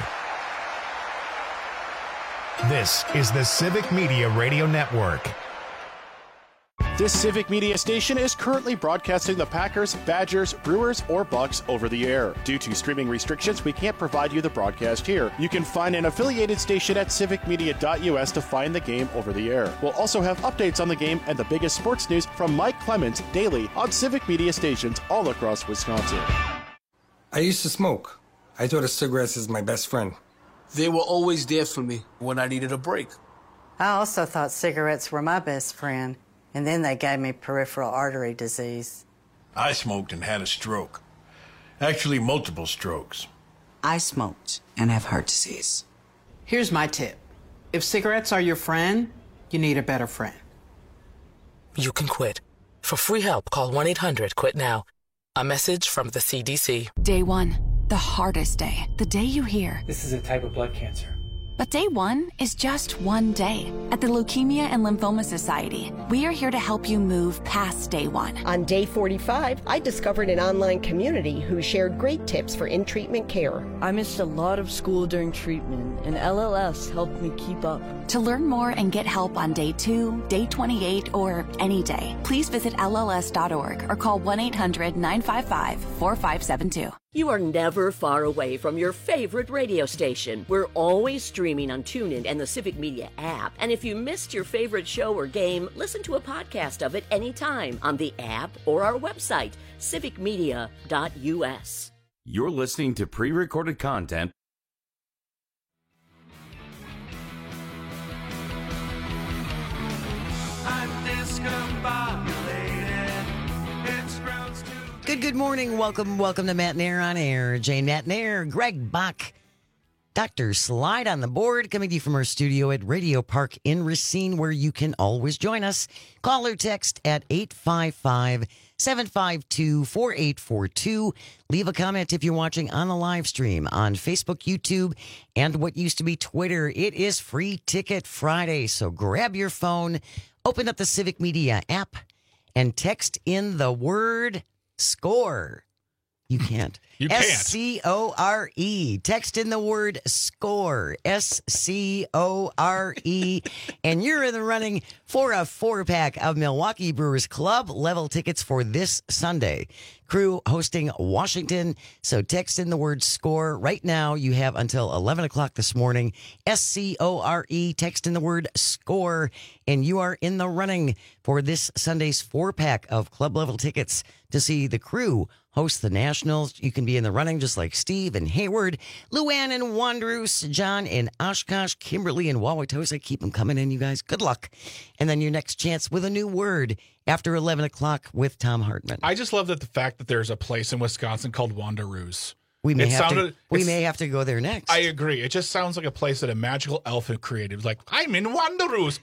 This is the Civic Media Radio Network. This Civic Media station is currently broadcasting the Packers, Badgers, Brewers, or Bucks over the air. Due to streaming restrictions, we can't provide you the broadcast here. You can find an affiliated station at civicmedia.us to find the game over the air. We'll also have updates on the game and the biggest sports news from Mike Clemens daily on Civic Media stations all across Wisconsin. I used to smoke. I thought of cigarettes as my best friend. They were always there for me when I needed a break. I also thought cigarettes were my best friend, and then they gave me peripheral artery disease. I smoked and had a stroke. Actually, multiple strokes. I smoked and have heart disease. Here's my tip. If cigarettes are your friend, you need a better friend. You can quit. For free help, call 1-800-QUIT-NOW. A message from the CDC. Day 1, the hardest day. The day you hear, this is a type of blood cancer. But day 1 is just one day. At the Leukemia and Lymphoma Society, we are here to help you move past day 1. On day 45, I discovered an online community who shared great tips for in-treatment care. I missed a lot of school during treatment, and LLS helped me keep up. To learn more and get help on day 2, day 28, or any day, please visit LLS.org or call 1-800-955-4572. You are never far away from your favorite radio station. We're always streaming on TuneIn and the Civic Media app. And if you missed your favorite show or game, listen to a podcast of it anytime on the app or our website, civicmedia.us. You're listening to pre-recorded content. I'm discombobulated. It's grounds to... Good morning. Welcome to Matt Nair on Air. Jane Matt Nair, Greg Bach, Dr. Slide on the board, coming to you from our studio at Radio Park in Racine, where you can always join us. Call or text at 855-752-4842. Leave a comment if you're watching on the live stream on Facebook, YouTube, and what used to be Twitter. It is Free Ticket Friday, so grab your phone, open up the Civic Media app, and text in the word SCORE. You can't. You can't. SCORE. Text in the word SCORE. SCORE. And you're in the running for a 4-pack of Milwaukee Brewers Club level tickets for this Sunday. Crew hosting Washington. So text in the word SCORE. Right now, you have until 11 o'clock this morning. SCORE. Text in the word SCORE. And you are in the running for this Sunday's 4-pack of club level tickets to see the Crew host the Nationals. You can be in the running just like Steve and Hayward, Luann and Wanderus, John in Oshkosh, Kimberly and Wauwatosa. Keep them coming in, you guys. Good luck. And then your next chance with a new word after 11 o'clock with Tom Hartman. I just love that the fact that there's a place in Wisconsin called Wanderus. We may have to go there next. I agree. It just sounds like a place that a magical elf had created. Like, I'm in Wanderus.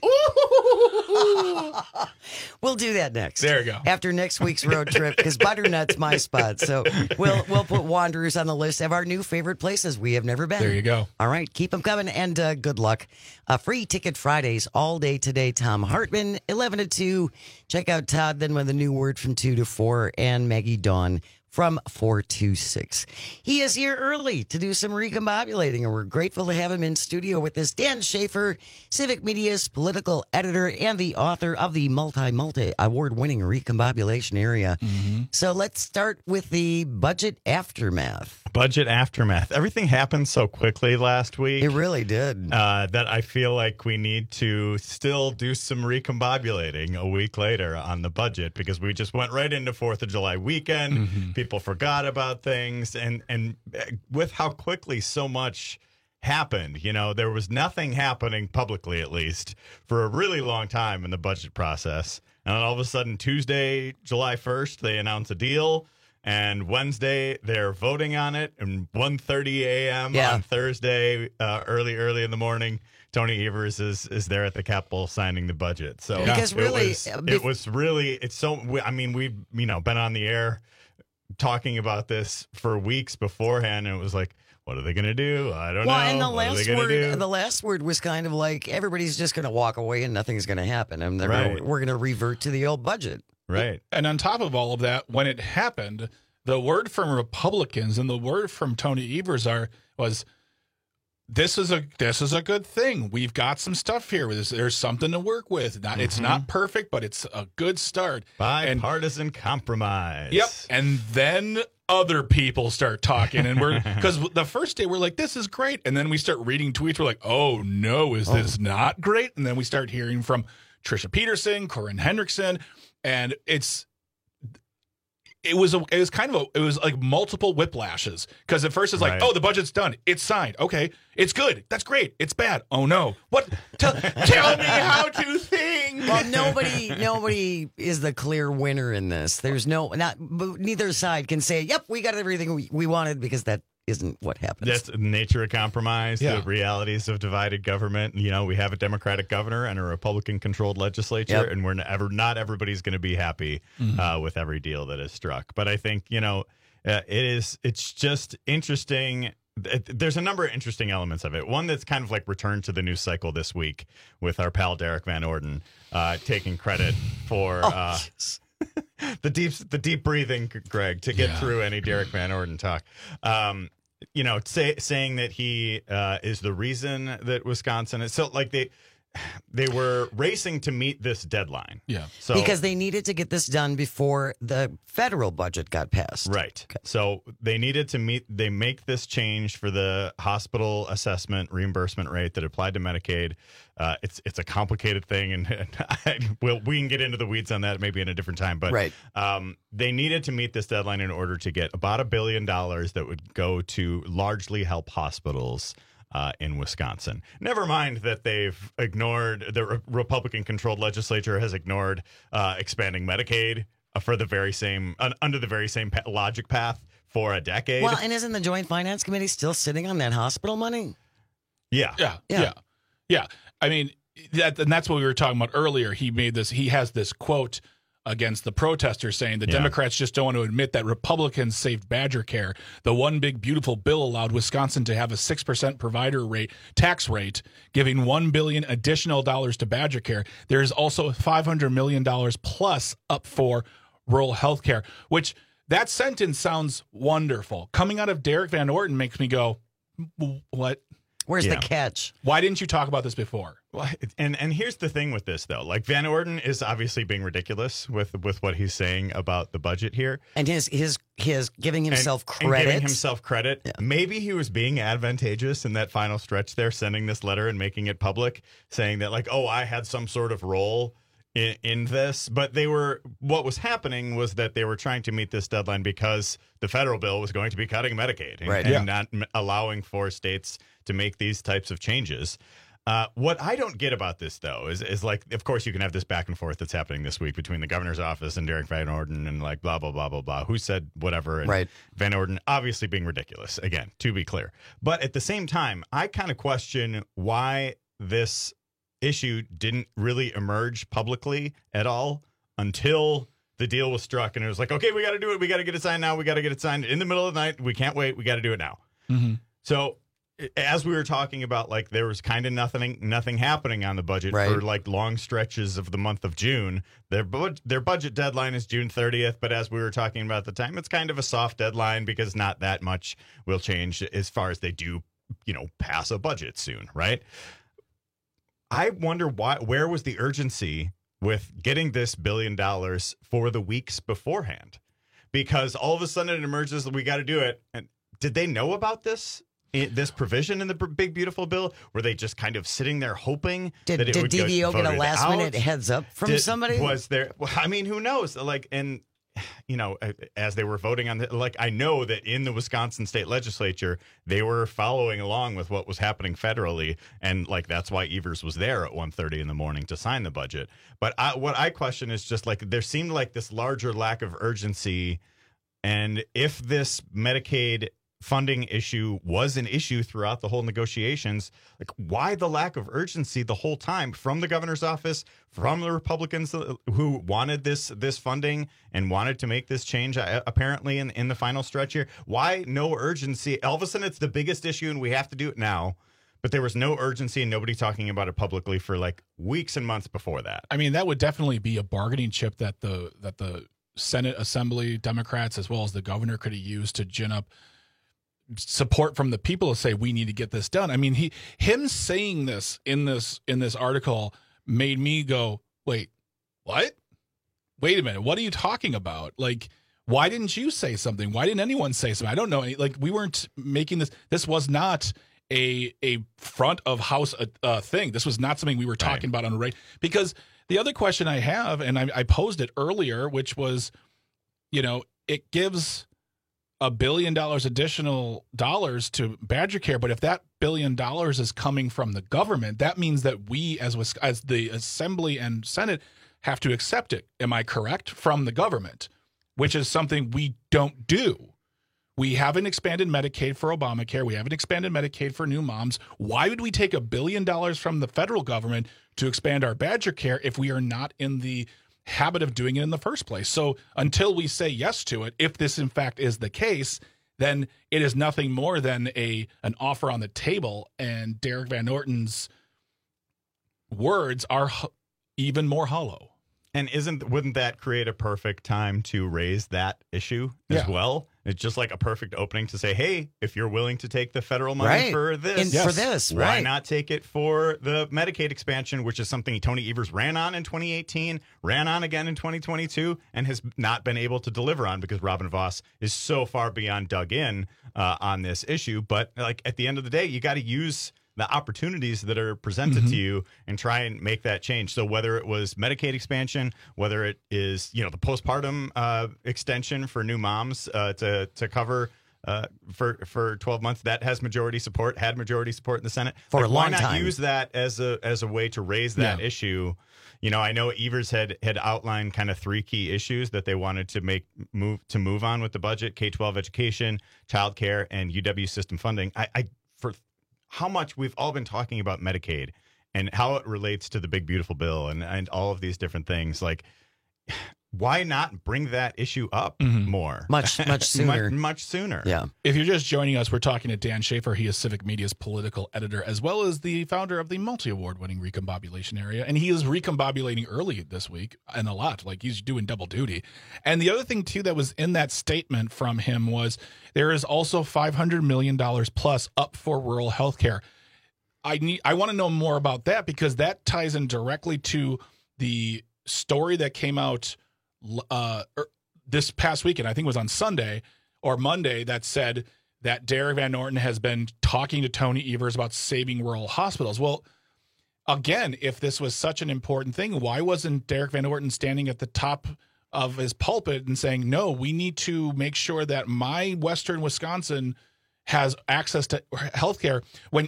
Ooh! We'll do that next. There you go. After next week's road trip, because Butternut's my spot. So we'll put Wanderers on the list of our new favorite places we have never been. There you go. All right. Keep them coming, and good luck. Free Ticket Fridays all day today. Tom Hartman, 11 to 2. Check out Todd then with a new word from 2 to 4, and Maggie Dawn from 4 to 6. He is here early to do some recombobulating, and we're grateful to have him in studio with us. Dan Schaefer, Civic Media's political editor and the author of the multi-award-winning Recombobulation Area. Mm-hmm. So let's start with the budget aftermath. Budget aftermath. Everything happened so quickly last week. It really did. That I feel like we need to still do some recombobulating a week later on the budget, because we just went right into 4th of July weekend. Mm-hmm. People forgot about things, and with how quickly so much happened, there was nothing happening publicly, at least, for a really long time in the budget process. And then all of a sudden, Tuesday, July 1st, they announce a deal. And Wednesday, they're voting on it. And 1:30 a.m. on Thursday, early in the morning, Tony Evers is there at the Capitol signing the budget. So because really, we've been on the air talking about this for weeks beforehand, and it was like, what are they going to do? I don't know. And the last word was kind of like everybody's just going to walk away and nothing's going to happen, and we're going to revert to the old budget. Right. And on top of all of that, when it happened, the word from Republicans and the word from Tony Evers was, this is a good thing. We've got some stuff here. There's something to work with. It's not perfect, but it's a good start. Bipartisan compromise. Yep. And then other people start talking, and because the first day we're like, this is great. And then we start reading tweets. We're like, oh no, is this not great? And then we start hearing from Trisha Peterson, Corinne Hendrickson, and it was like multiple whiplashes, because at first it's like, oh, the budget's done, it's signed, okay, it's good, that's great, it's bad, oh no, what? Tell me how to think. Well, nobody is the clear winner in this. There's neither side can say, yep, we got everything we wanted, because that isn't what happens. That's the nature of compromise, the realities of divided government. We have a Democratic governor and a Republican-controlled legislature, and not everybody's going to be happy with every deal that is struck. But I think, it's just interesting. There's a number of interesting elements of it. One that's kind of like returned to the news cycle this week with our pal Derek Van Orden taking credit for the deep breathing, Greg, to get through any Derek Van Orden talk. Saying that he is the reason that Wisconsin is so like they were racing to meet this deadline. Yeah. So because they needed to get this done before the federal budget got passed. Right. Okay. So they needed to make this change for the hospital assessment reimbursement rate that applied to Medicaid. It's a complicated thing, and we can get into the weeds on that maybe in a different time. But right. They needed to meet this deadline in order to get about $1 billion that would go to largely help hospitals in Wisconsin. Never mind that they've ignored, the Republican-controlled legislature has ignored expanding Medicaid for the very same, under the very same logic path for a decade. Well, and isn't the Joint Finance Committee still sitting on that hospital money? Yeah. I mean, that's what we were talking about earlier. He has this quote against the protesters saying the Democrats just don't want to admit that Republicans saved Badger Care. The one big beautiful bill allowed Wisconsin to have a 6% provider tax rate, giving $1 billion additional dollars to Badger Care. There's also $500 million plus up for rural health care, which that sentence sounds wonderful. Coming out of Derek Van Orton makes me go, what? Where's the catch? Why didn't you talk about this before? Well, and here's the thing with this, though. Like, Van Orton is obviously being ridiculous with what he's saying about the budget here. And his giving himself credit. And giving himself credit. Yeah. Maybe he was being advantageous in that final stretch there, sending this letter and making it public, saying that, like, oh, I had some sort of role in this. But what was happening was that they were trying to meet this deadline because the federal bill was going to be cutting Medicaid and not allowing for states to make these types of changes. What I don't get about this, though, is like, of course, you can have this back and forth that's happening this week between the governor's office and Derek Van Orton and like blah, blah, blah, blah, blah. Who said whatever? And right. Van Orton obviously being ridiculous, again, to be clear. But at the same time, I kind of question why this issue didn't really emerge publicly at all until the deal was struck. And it was like, okay, we got to do it. We got to get it signed now. We got to get it signed in the middle of the night. We can't wait. We got to do it now. Mm-hmm. So as we were talking about, like, there was kind of nothing happening on the budget for like long stretches of the month of June. Their budget deadline is June 30th, but as we were talking about at the time, it's kind of a soft deadline because not that much will change as far as they do, pass a budget soon, right? I wonder where was the urgency with getting this $1 billion for the weeks beforehand? Because all of a sudden it emerges that we got to do it. And did they know about this provision in the big beautiful bill? Were they just kind of sitting there hoping that it would DVO get a last minute heads up from somebody? Was there? Well, I mean, who knows? Like, and as they were voting on it, like, I know that in the Wisconsin state legislature, they were following along with what was happening federally. And like, that's why Evers was there at 1:30 in the morning to sign the budget. But what I question is just like, there seemed like this larger lack of urgency. And if this Medicaid funding issue was an issue throughout the whole negotiations, like, why the lack of urgency the whole time from the governor's office, from the Republicans who wanted this funding and wanted to make this change apparently in the final stretch here? Why no urgency? All of a sudden it's the biggest issue and we have to do it now. But there was no urgency and nobody talking about it publicly for like weeks and months before that. I mean, that would definitely be a bargaining chip that the Senate Assembly Democrats as well as the governor could have used to gin up support from the people to say we need to get this done. I mean, him saying this in this article made me go, wait, what? Wait a minute, what are you talking about? Like, why didn't you say something? Why didn't anyone say something? I don't know. Like, we weren't making this. This was not a front of house thing. This was not something we were talking about on the radio. Because the other question I have, and I posed it earlier, which was, it gives $1 billion additional dollars to Badger Care, but if that $1 billion is coming from the government, that means that we as the Assembly and Senate have to accept it. Am I correct? From the government, which is something we don't do. We haven't expanded Medicaid for Obamacare. We haven't expanded Medicaid for new moms. Why would we take $1 billion from the federal government to expand our Badger Care if we are not in the habit of doing it in the first place? So until we say yes to it, if this in fact is the case, then it is nothing more than an offer on the table, and Derek Van Orton's words are even more hollow. And wouldn't that create a perfect time to raise that issue as well? It's just like a perfect opening to say, hey, if you're willing to take the federal money for this, why not take it for the Medicaid expansion, which is something Tony Evers ran on in 2018, ran on again in 2022, and has not been able to deliver on because Robin Vos is so far beyond dug in on this issue. But like at the end of the day, you got to use the opportunities that are presented to you and try and make that change. So whether it was Medicaid expansion, whether it is, the postpartum extension for new moms to cover for 12 months, that has majority support, had majority support in the Senate. For a long time. Why not use that as a way to raise that issue? I know Evers had outlined kind of 3 key issues that they wanted to move on with the budget: K-12 education, childcare, and UW system funding. For how much we've all been talking about Medicaid and how it relates to the big, beautiful bill and all of these different things, like, why not bring that issue up more? Much sooner. much sooner. Yeah. If you're just joining us, we're talking to Dan Schaefer. He is Civic Media's political editor, as well as the founder of the multi-award winning Recombobulation Area. And he is recombobulating early this week and a lot. Like, he's doing double duty. And the other thing, too, that was in that statement from him was there is also $500 million plus up for rural health care. I want to know more about that, because that ties in directly to the story that came out this past weekend. I think it was on Sunday or Monday, that said that Derek Van Orton has been talking to Tony Evers about saving rural hospitals. Well, again, if this was such an important thing, why wasn't Derek Van Orton standing at the top of his pulpit and saying, no, we need to make sure that my Western Wisconsin has access to healthcare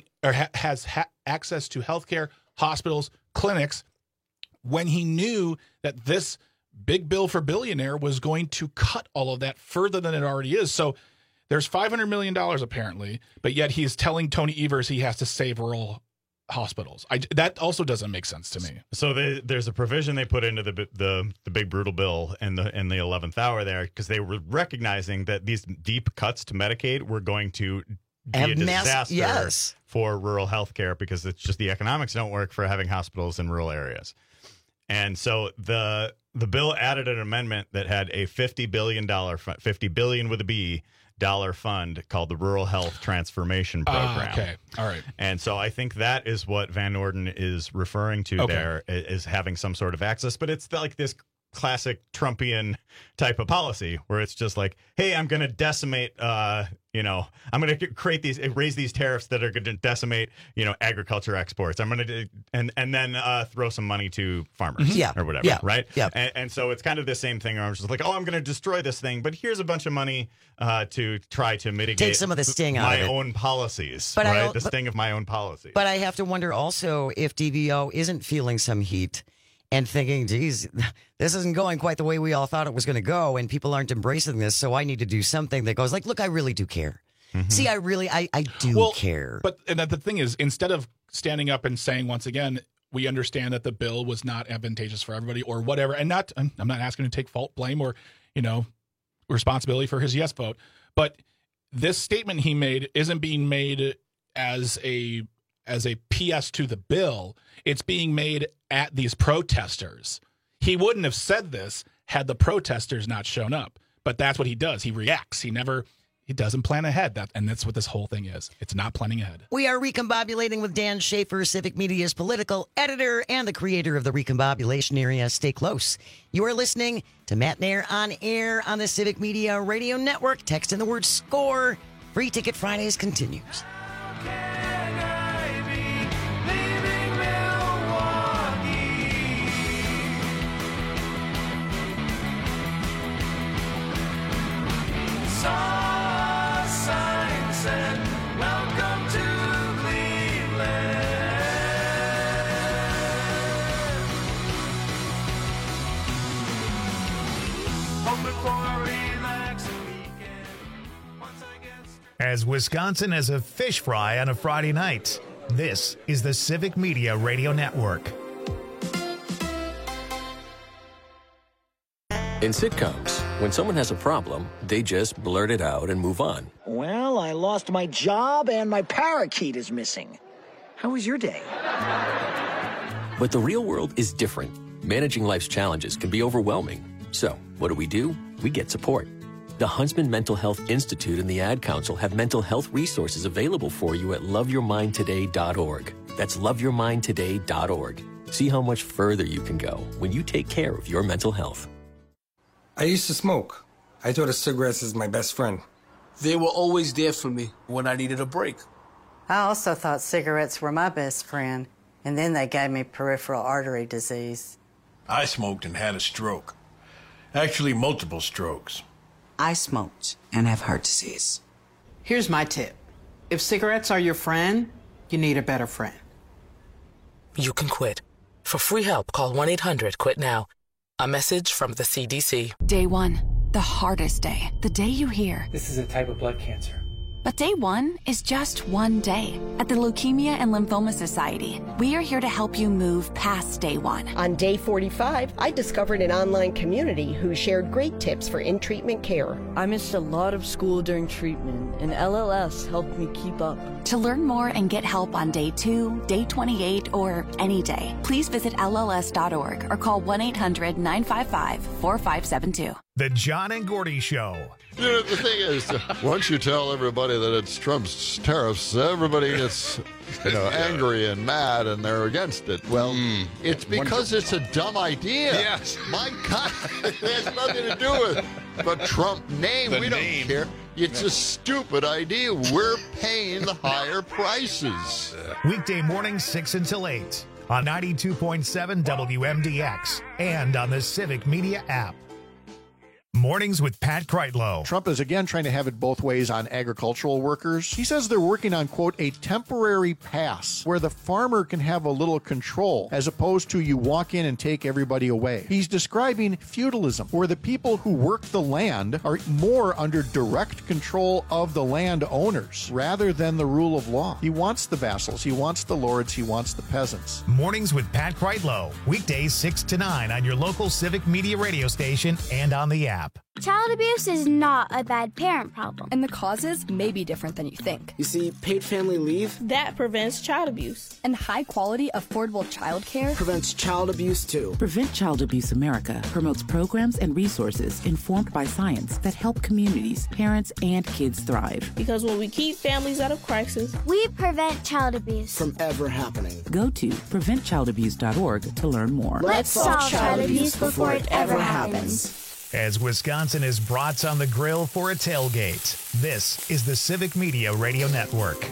access to healthcare, hospitals, clinics, when he knew that this big bill for billionaire was going to cut all of that further than it already is. So there's $500 million apparently, but yet he's telling Tony Evers he has to save rural hospitals. That also doesn't make sense to me. So there's a provision they put into the big brutal bill in the 11th hour there, because they were recognizing that these deep cuts to Medicaid were going to be a disaster for rural health care, because it's just the economics don't work for having hospitals in rural areas. And so the bill added an amendment that had a $50 billion with a B fund called the Rural Health Transformation Program. Okay. All right. And so I think that is what Van Orden is referring to there, is having some sort of access. But it's like this classic Trumpian type of policy where it's just like, hey, I'm going to decimate, I'm going to raise these tariffs that are going to decimate, agriculture exports. I'm going to, and then throw some money to farmers or whatever. Right. Yeah. And so it's kind of the same thing where I'm just like, I'm going to destroy this thing, but here's a bunch of money to try to mitigate take some of the sting out of it. My own policies, but right? The sting of my own policies. But I have to wonder also if DVO isn't feeling some heat and thinking, geez, this isn't going quite the way we all thought it was going to go, and people aren't embracing this, so I need to do something that goes like, look, I really do care. See, I do care. But the thing is, instead of standing up and saying, once again, we understand that the bill was not advantageous for everybody or whatever, and I'm not asking to take fault, blame, or, responsibility for his yes vote, but this statement he made isn't being made as a PS to the bill. It's being made at these protesters. He wouldn't have said this had the protesters not shown up, but that's what he does. He reacts. He doesn't plan ahead. And that's what this whole thing is. It's not planning ahead. We are recombobulating with Dan Schaefer, Civic Media's political editor and the creator of the Recombobulation Area. Stay close. You are listening to Matt Nair on air on the Civic Media Radio Network. Text in the word SCORE. Free Ticket Fridays continues. As Wisconsin as a fish fry on a Friday night, this is the Civic Media Radio Network. In sitcoms, when someone has a problem, they just blurt it out and move on. Well, I lost my job and my parakeet is missing. How was your day? But the real world is different. Managing life's challenges can be overwhelming. So, what do? We get support. The Huntsman Mental Health Institute and the Ad Council have mental health resources available for you at loveyourmindtoday.org. That's loveyourmindtoday.org. See how much further you can go when you take care of your mental health. I used to smoke. I thought of cigarettes as my best friend. They were always there for me when I needed a break. I also thought cigarettes were my best friend, and then they gave me peripheral artery disease. I smoked and had a stroke. Actually, multiple strokes. I smoked and have heart disease. Here's my tip. If cigarettes are your friend, you need a better friend. You can quit. For free help, call 1-800-QUIT-NOW. A message from the CDC. Day 1, the hardest day. The day you hear, this is a type of blood cancer. But day 1 is just one day. At the Leukemia and Lymphoma Society, we are here to help you move past day 1. On day 45, I discovered an online community who shared great tips for in-treatment care. I missed a lot of school during treatment, and LLS helped me keep up. To learn more and get help on day 2, day 28, or any day, please visit LLS.org or call 1-800-955-4572. The John and Gordy Show. You know, the thing is, once you tell everybody that it's Trump's tariffs, everybody gets angry and mad, and they're against it. Well, it's because it's a dumb idea. Yes. My God, it has nothing to do with the Trump name. We don't care. It's a stupid idea. We're paying the higher prices. Weekday mornings 6 until 8 on 92.7 WMDX and on the Civic Media app. Mornings with Pat Kreitlow. Trump is again trying to have it both ways on agricultural workers. He says they're working on, quote, a temporary pass where the farmer can have a little control as opposed to you walk in and take everybody away. He's describing feudalism, where the people who work the land are more under direct control of the land owners rather than the rule of law. He wants the vassals, he wants the lords, he wants the peasants. Mornings with Pat Kreitlow. Weekdays 6 to 9 on your local Civic Media radio station and on the app. Child abuse is not a bad parent problem. And the causes may be different than you think. You see, paid family leave that prevents child abuse. And high-quality, affordable child care prevents child abuse, too. Prevent Child Abuse America promotes programs and resources informed by science that help communities, parents, and kids thrive. Because when we keep families out of crisis, we prevent child abuse from ever happening. Go to preventchildabuse.org to learn more. Let's solve child abuse before it ever happens. As Wisconsin is brats on the grill for a tailgate, this is the Civic Media Radio Network.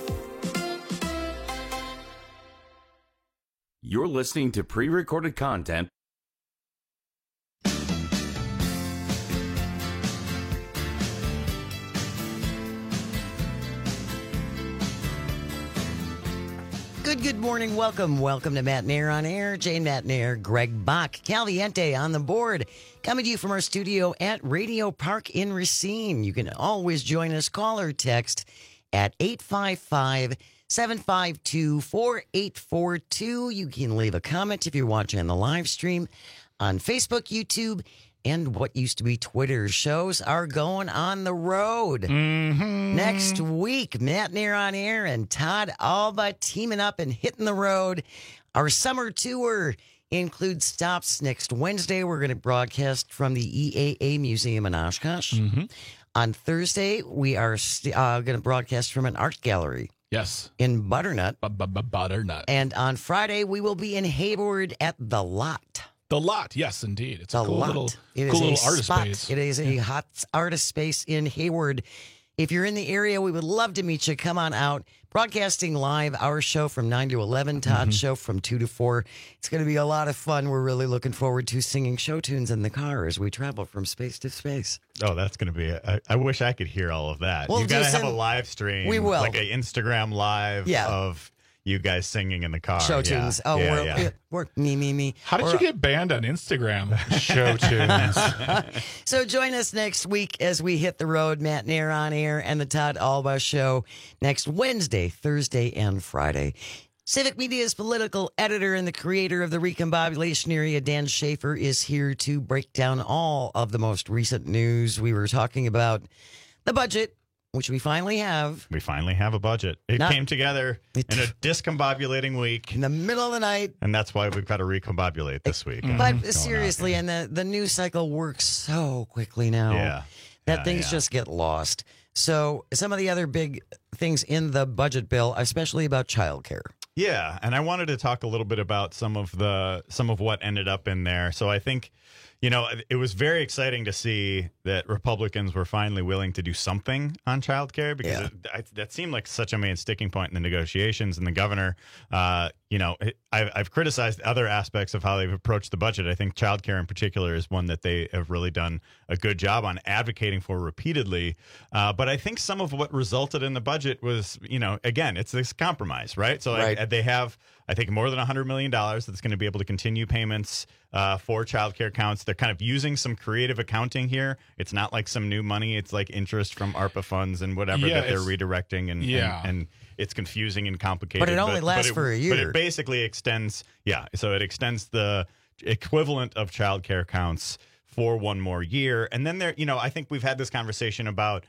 You're listening to pre-recorded content. Good morning. Welcome to Matt Nair on Air. Jane Matt Nair, Greg Bach, Caliente on the board. Coming to you from our studio at Radio Park in Racine. You can always join us. Call or text at 855-752-4842. You can leave a comment if you're watching on the live stream on Facebook, YouTube, and what used to be Twitter. Shows are going on the road. Next week, Matt Nair on Air and Todd Alba teaming up and hitting the road. Our summer tour includes stops next Wednesday. We're going to broadcast from the EAA Museum in Oshkosh. On Thursday, we are going to broadcast from an art gallery. Yes. In Butternut. Butternut. And on Friday, we will be in Hayward at The Lot. The Lot, yes, indeed. It's a cool little artist spot. space. It is a hot artist space in Hayward. If you're in the area, we would love to meet you. Come on out. Broadcasting live, our show from 9 to 11, Todd's show from 2 to 4. It's going to be a lot of fun. We're really looking forward to singing show tunes in the car as we travel from space to space. Oh, that's going to be I wish I could hear all of that. We'll you got to have some- a live stream. We will. Like an Instagram live of you guys singing in the car. Show tunes. Oh, we're me. How did you get banned on Instagram? Show tunes. So join us next week as we hit the road. Matt Nair on Air and the Todd Alba Show next Wednesday, Thursday, and Friday. Civic Media's political editor and the creator of the Recombobulation Area, Dan Schaefer, is here to break down all of the most recent news. We were talking about the budget, which we finally have. We finally have a budget. It came together in a discombobulating week. In the middle of the night. And that's why we've got to recombobulate this week. But seriously, and the news cycle works so quickly now. Yeah. that things just get lost. So some of the other big things in the budget bill, especially about childcare. Yeah, and I wanted to talk a little bit about some of what ended up in there. So I think, it was very exciting to see that Republicans were finally willing to do something on childcare, because that seemed like such a main sticking point in the negotiations. And the governor, I've criticized other aspects of how they've approached the budget. I think childcare in particular is one that they have really done a good job on advocating for repeatedly. But I think some of what resulted in the budget was, again, it's this compromise, right? So they have, I think, more than $100 million that's going to be able to continue payments for childcare accounts. They're kind of using some creative accounting here. It's not like some new money. It's like interest from ARPA funds and whatever that they're redirecting. And it's confusing and complicated. But it only lasts for a year. But it basically extends, so it extends the equivalent of childcare accounts for one more year. And then there, I think we've had this conversation about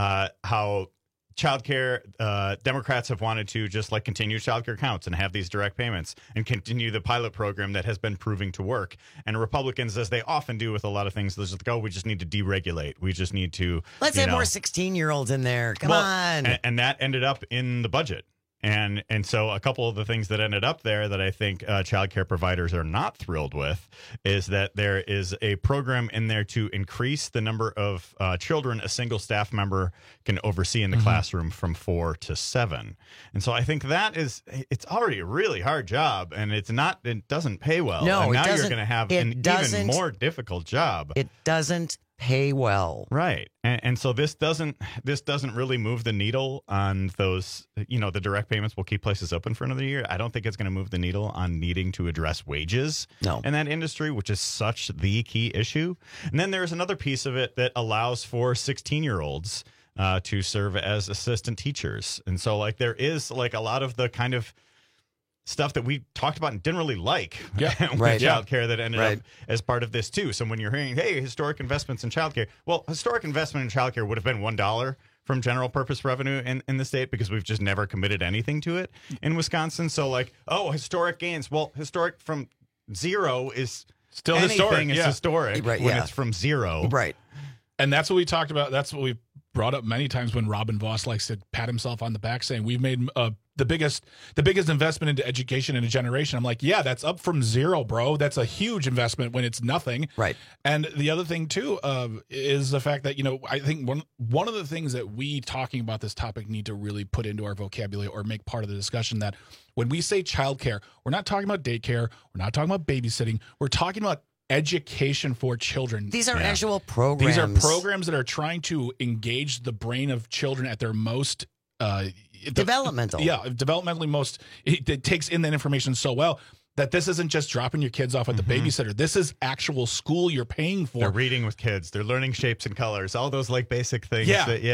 how childcare, Democrats have wanted to just like continue childcare accounts and have these direct payments and continue the pilot program that has been proving to work. And Republicans, as they often do with a lot of things, they're just like, we just need to deregulate. We just need to let's have more 16-year-olds in there. Come on. And that ended up in the budget. And so a couple of the things that ended up there that I think child care providers are not thrilled with is that there is a program in there to increase the number of children a single staff member can oversee in the classroom from 4 to 7. And so I think it's already a really hard job, and it doesn't pay well. No, and now it doesn't, you're going to have an even more difficult job. It doesn't pay well. Right. And so this doesn't really move the needle on those, the direct payments will keep places open for another year. I don't think it's going to move the needle on needing to address wages in that industry, which is such the key issue. And then there's another piece of it that allows for 16-year-olds to serve as assistant teachers. And so like there is like a lot of the kind of stuff that we talked about and didn't really like with childcare that ended up as part of this too. So when you're hearing, hey, historic investments in childcare, well, historic investment in childcare would have been $1 from general purpose revenue in the state, because we've just never committed anything to it in Wisconsin. So like, historic gains. Well, historic from zero is still anything historic. is historic when it's from zero. Right. And that's what we talked about. That's what we brought up many times when Robin Voss likes to pat himself on the back saying we've made the biggest investment into education in a generation. I'm like, yeah, that's up from zero, bro. That's a huge investment when it's nothing. Right. And the other thing too is the fact that, I think one of the things that we talking about this topic need to really put into our vocabulary or make part of the discussion, that when we say childcare, we're not talking about daycare, we're not talking about babysitting, we're talking about education for children. These are actual programs. These are programs that are trying to engage the brain of children at their most developmental. Developmentally most. It takes in that information so well that this isn't just dropping your kids off at the babysitter. This is actual school you're paying for. They're reading with kids. They're learning shapes and colors. All those like basic things.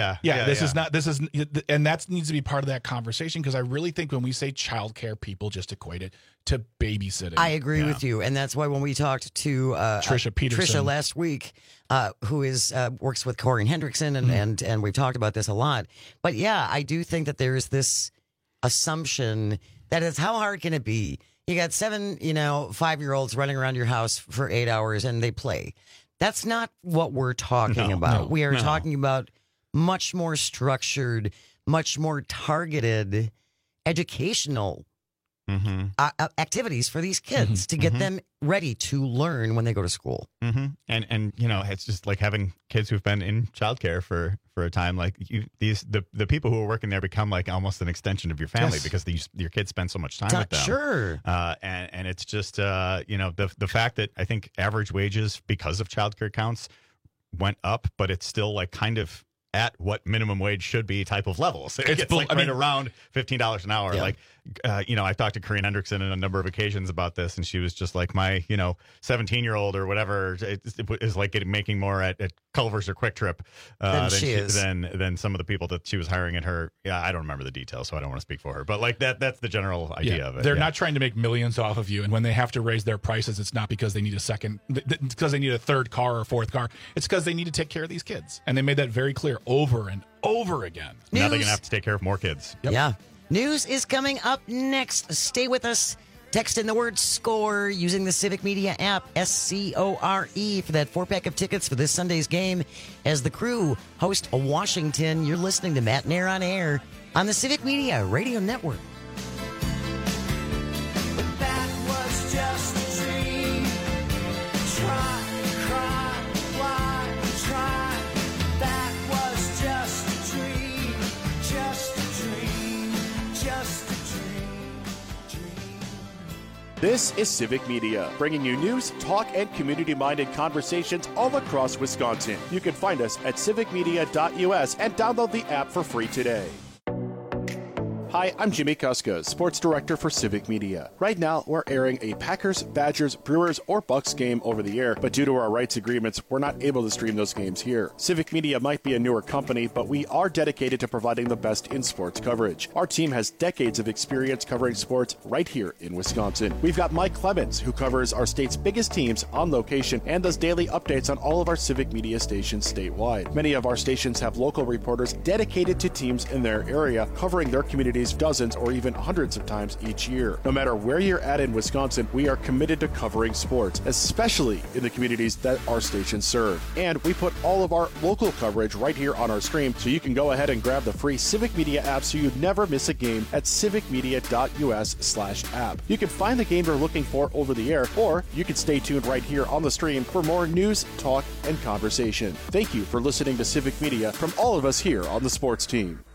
And that needs to be part of that conversation, because I really think when we say childcare, people just equate it to babysitting. I agree with you, and that's why when we talked to Trisha Peterson last week, who is works with Corey Hendrickson, and we've talked about this a lot. But yeah, I do think that there's this assumption that it's how hard can it be? You got 7, 5-year-olds running around your house for 8 hours and they play. That's not what we're talking about. We are talking about much more structured, much more targeted educational activities for these kids to get them ready to learn when they go to school. And it's just like having kids who've been in childcare for a time. Like the people who are working there become like almost an extension of your family because your kids spend so much time with them. Sure. And it's just the fact that I think average wages because of childcare counts went up, but it's still like kind of at what minimum wage should be type of levels. It's like right around $15 an hour. Yeah. I've talked to Corinne Hendrickson on a number of occasions about this, and she was just like, my 17-year-old or whatever is like making more at Culver's or Quick Trip than some of the people that she was hiring at her. Yeah, I don't remember the details, so I don't want to speak for her. But like that's the general idea of it. They're not trying to make millions off of you, and when they have to raise their prices, it's not because they need because they need a third car or fourth car. It's because they need to take care of these kids, and they made that very clear over and over again. Now they're going to have to take care of more kids. Yep. Yeah. News is coming up next. Stay with us. Text in the word SCORE using the Civic Media app, SCORE, for that 4-pack of tickets for this Sunday's game as the Crew host Washington. You're listening to Matt Nair on Air on the Civic Media Radio Network. That was just a dream. Try, cry, why, try. That was just a dream. Just a dream. Just a dream. This is Civic Media, bringing you news, talk, and community-minded conversations all across Wisconsin. You can find us at civicmedia.us and download the app for free today. Hi, I'm Jimmy Kuska, Sports Director for Civic Media. Right now, we're airing a Packers, Badgers, Brewers, or Bucks game over the air, but due to our rights agreements, we're not able to stream those games here. Civic Media might be a newer company, but we are dedicated to providing the best in sports coverage. Our team has decades of experience covering sports right here in Wisconsin. We've got Mike Clemens, who covers our state's biggest teams on location and does daily updates on all of our Civic Media stations statewide. Many of our stations have local reporters dedicated to teams in their area, covering their communities dozens or even hundreds of times each year. No matter where you're at in Wisconsin, we are committed to covering sports, especially in the communities that our stations serve. And we put all of our local coverage right here on our stream, so you can go ahead and grab the free Civic Media app so you never miss a game at civicmedia.us/app. You can find the game you're looking for over the air, or you can stay tuned right here on the stream for more news, talk, and conversation. Thank you for listening to Civic Media from all of us here on the sports team.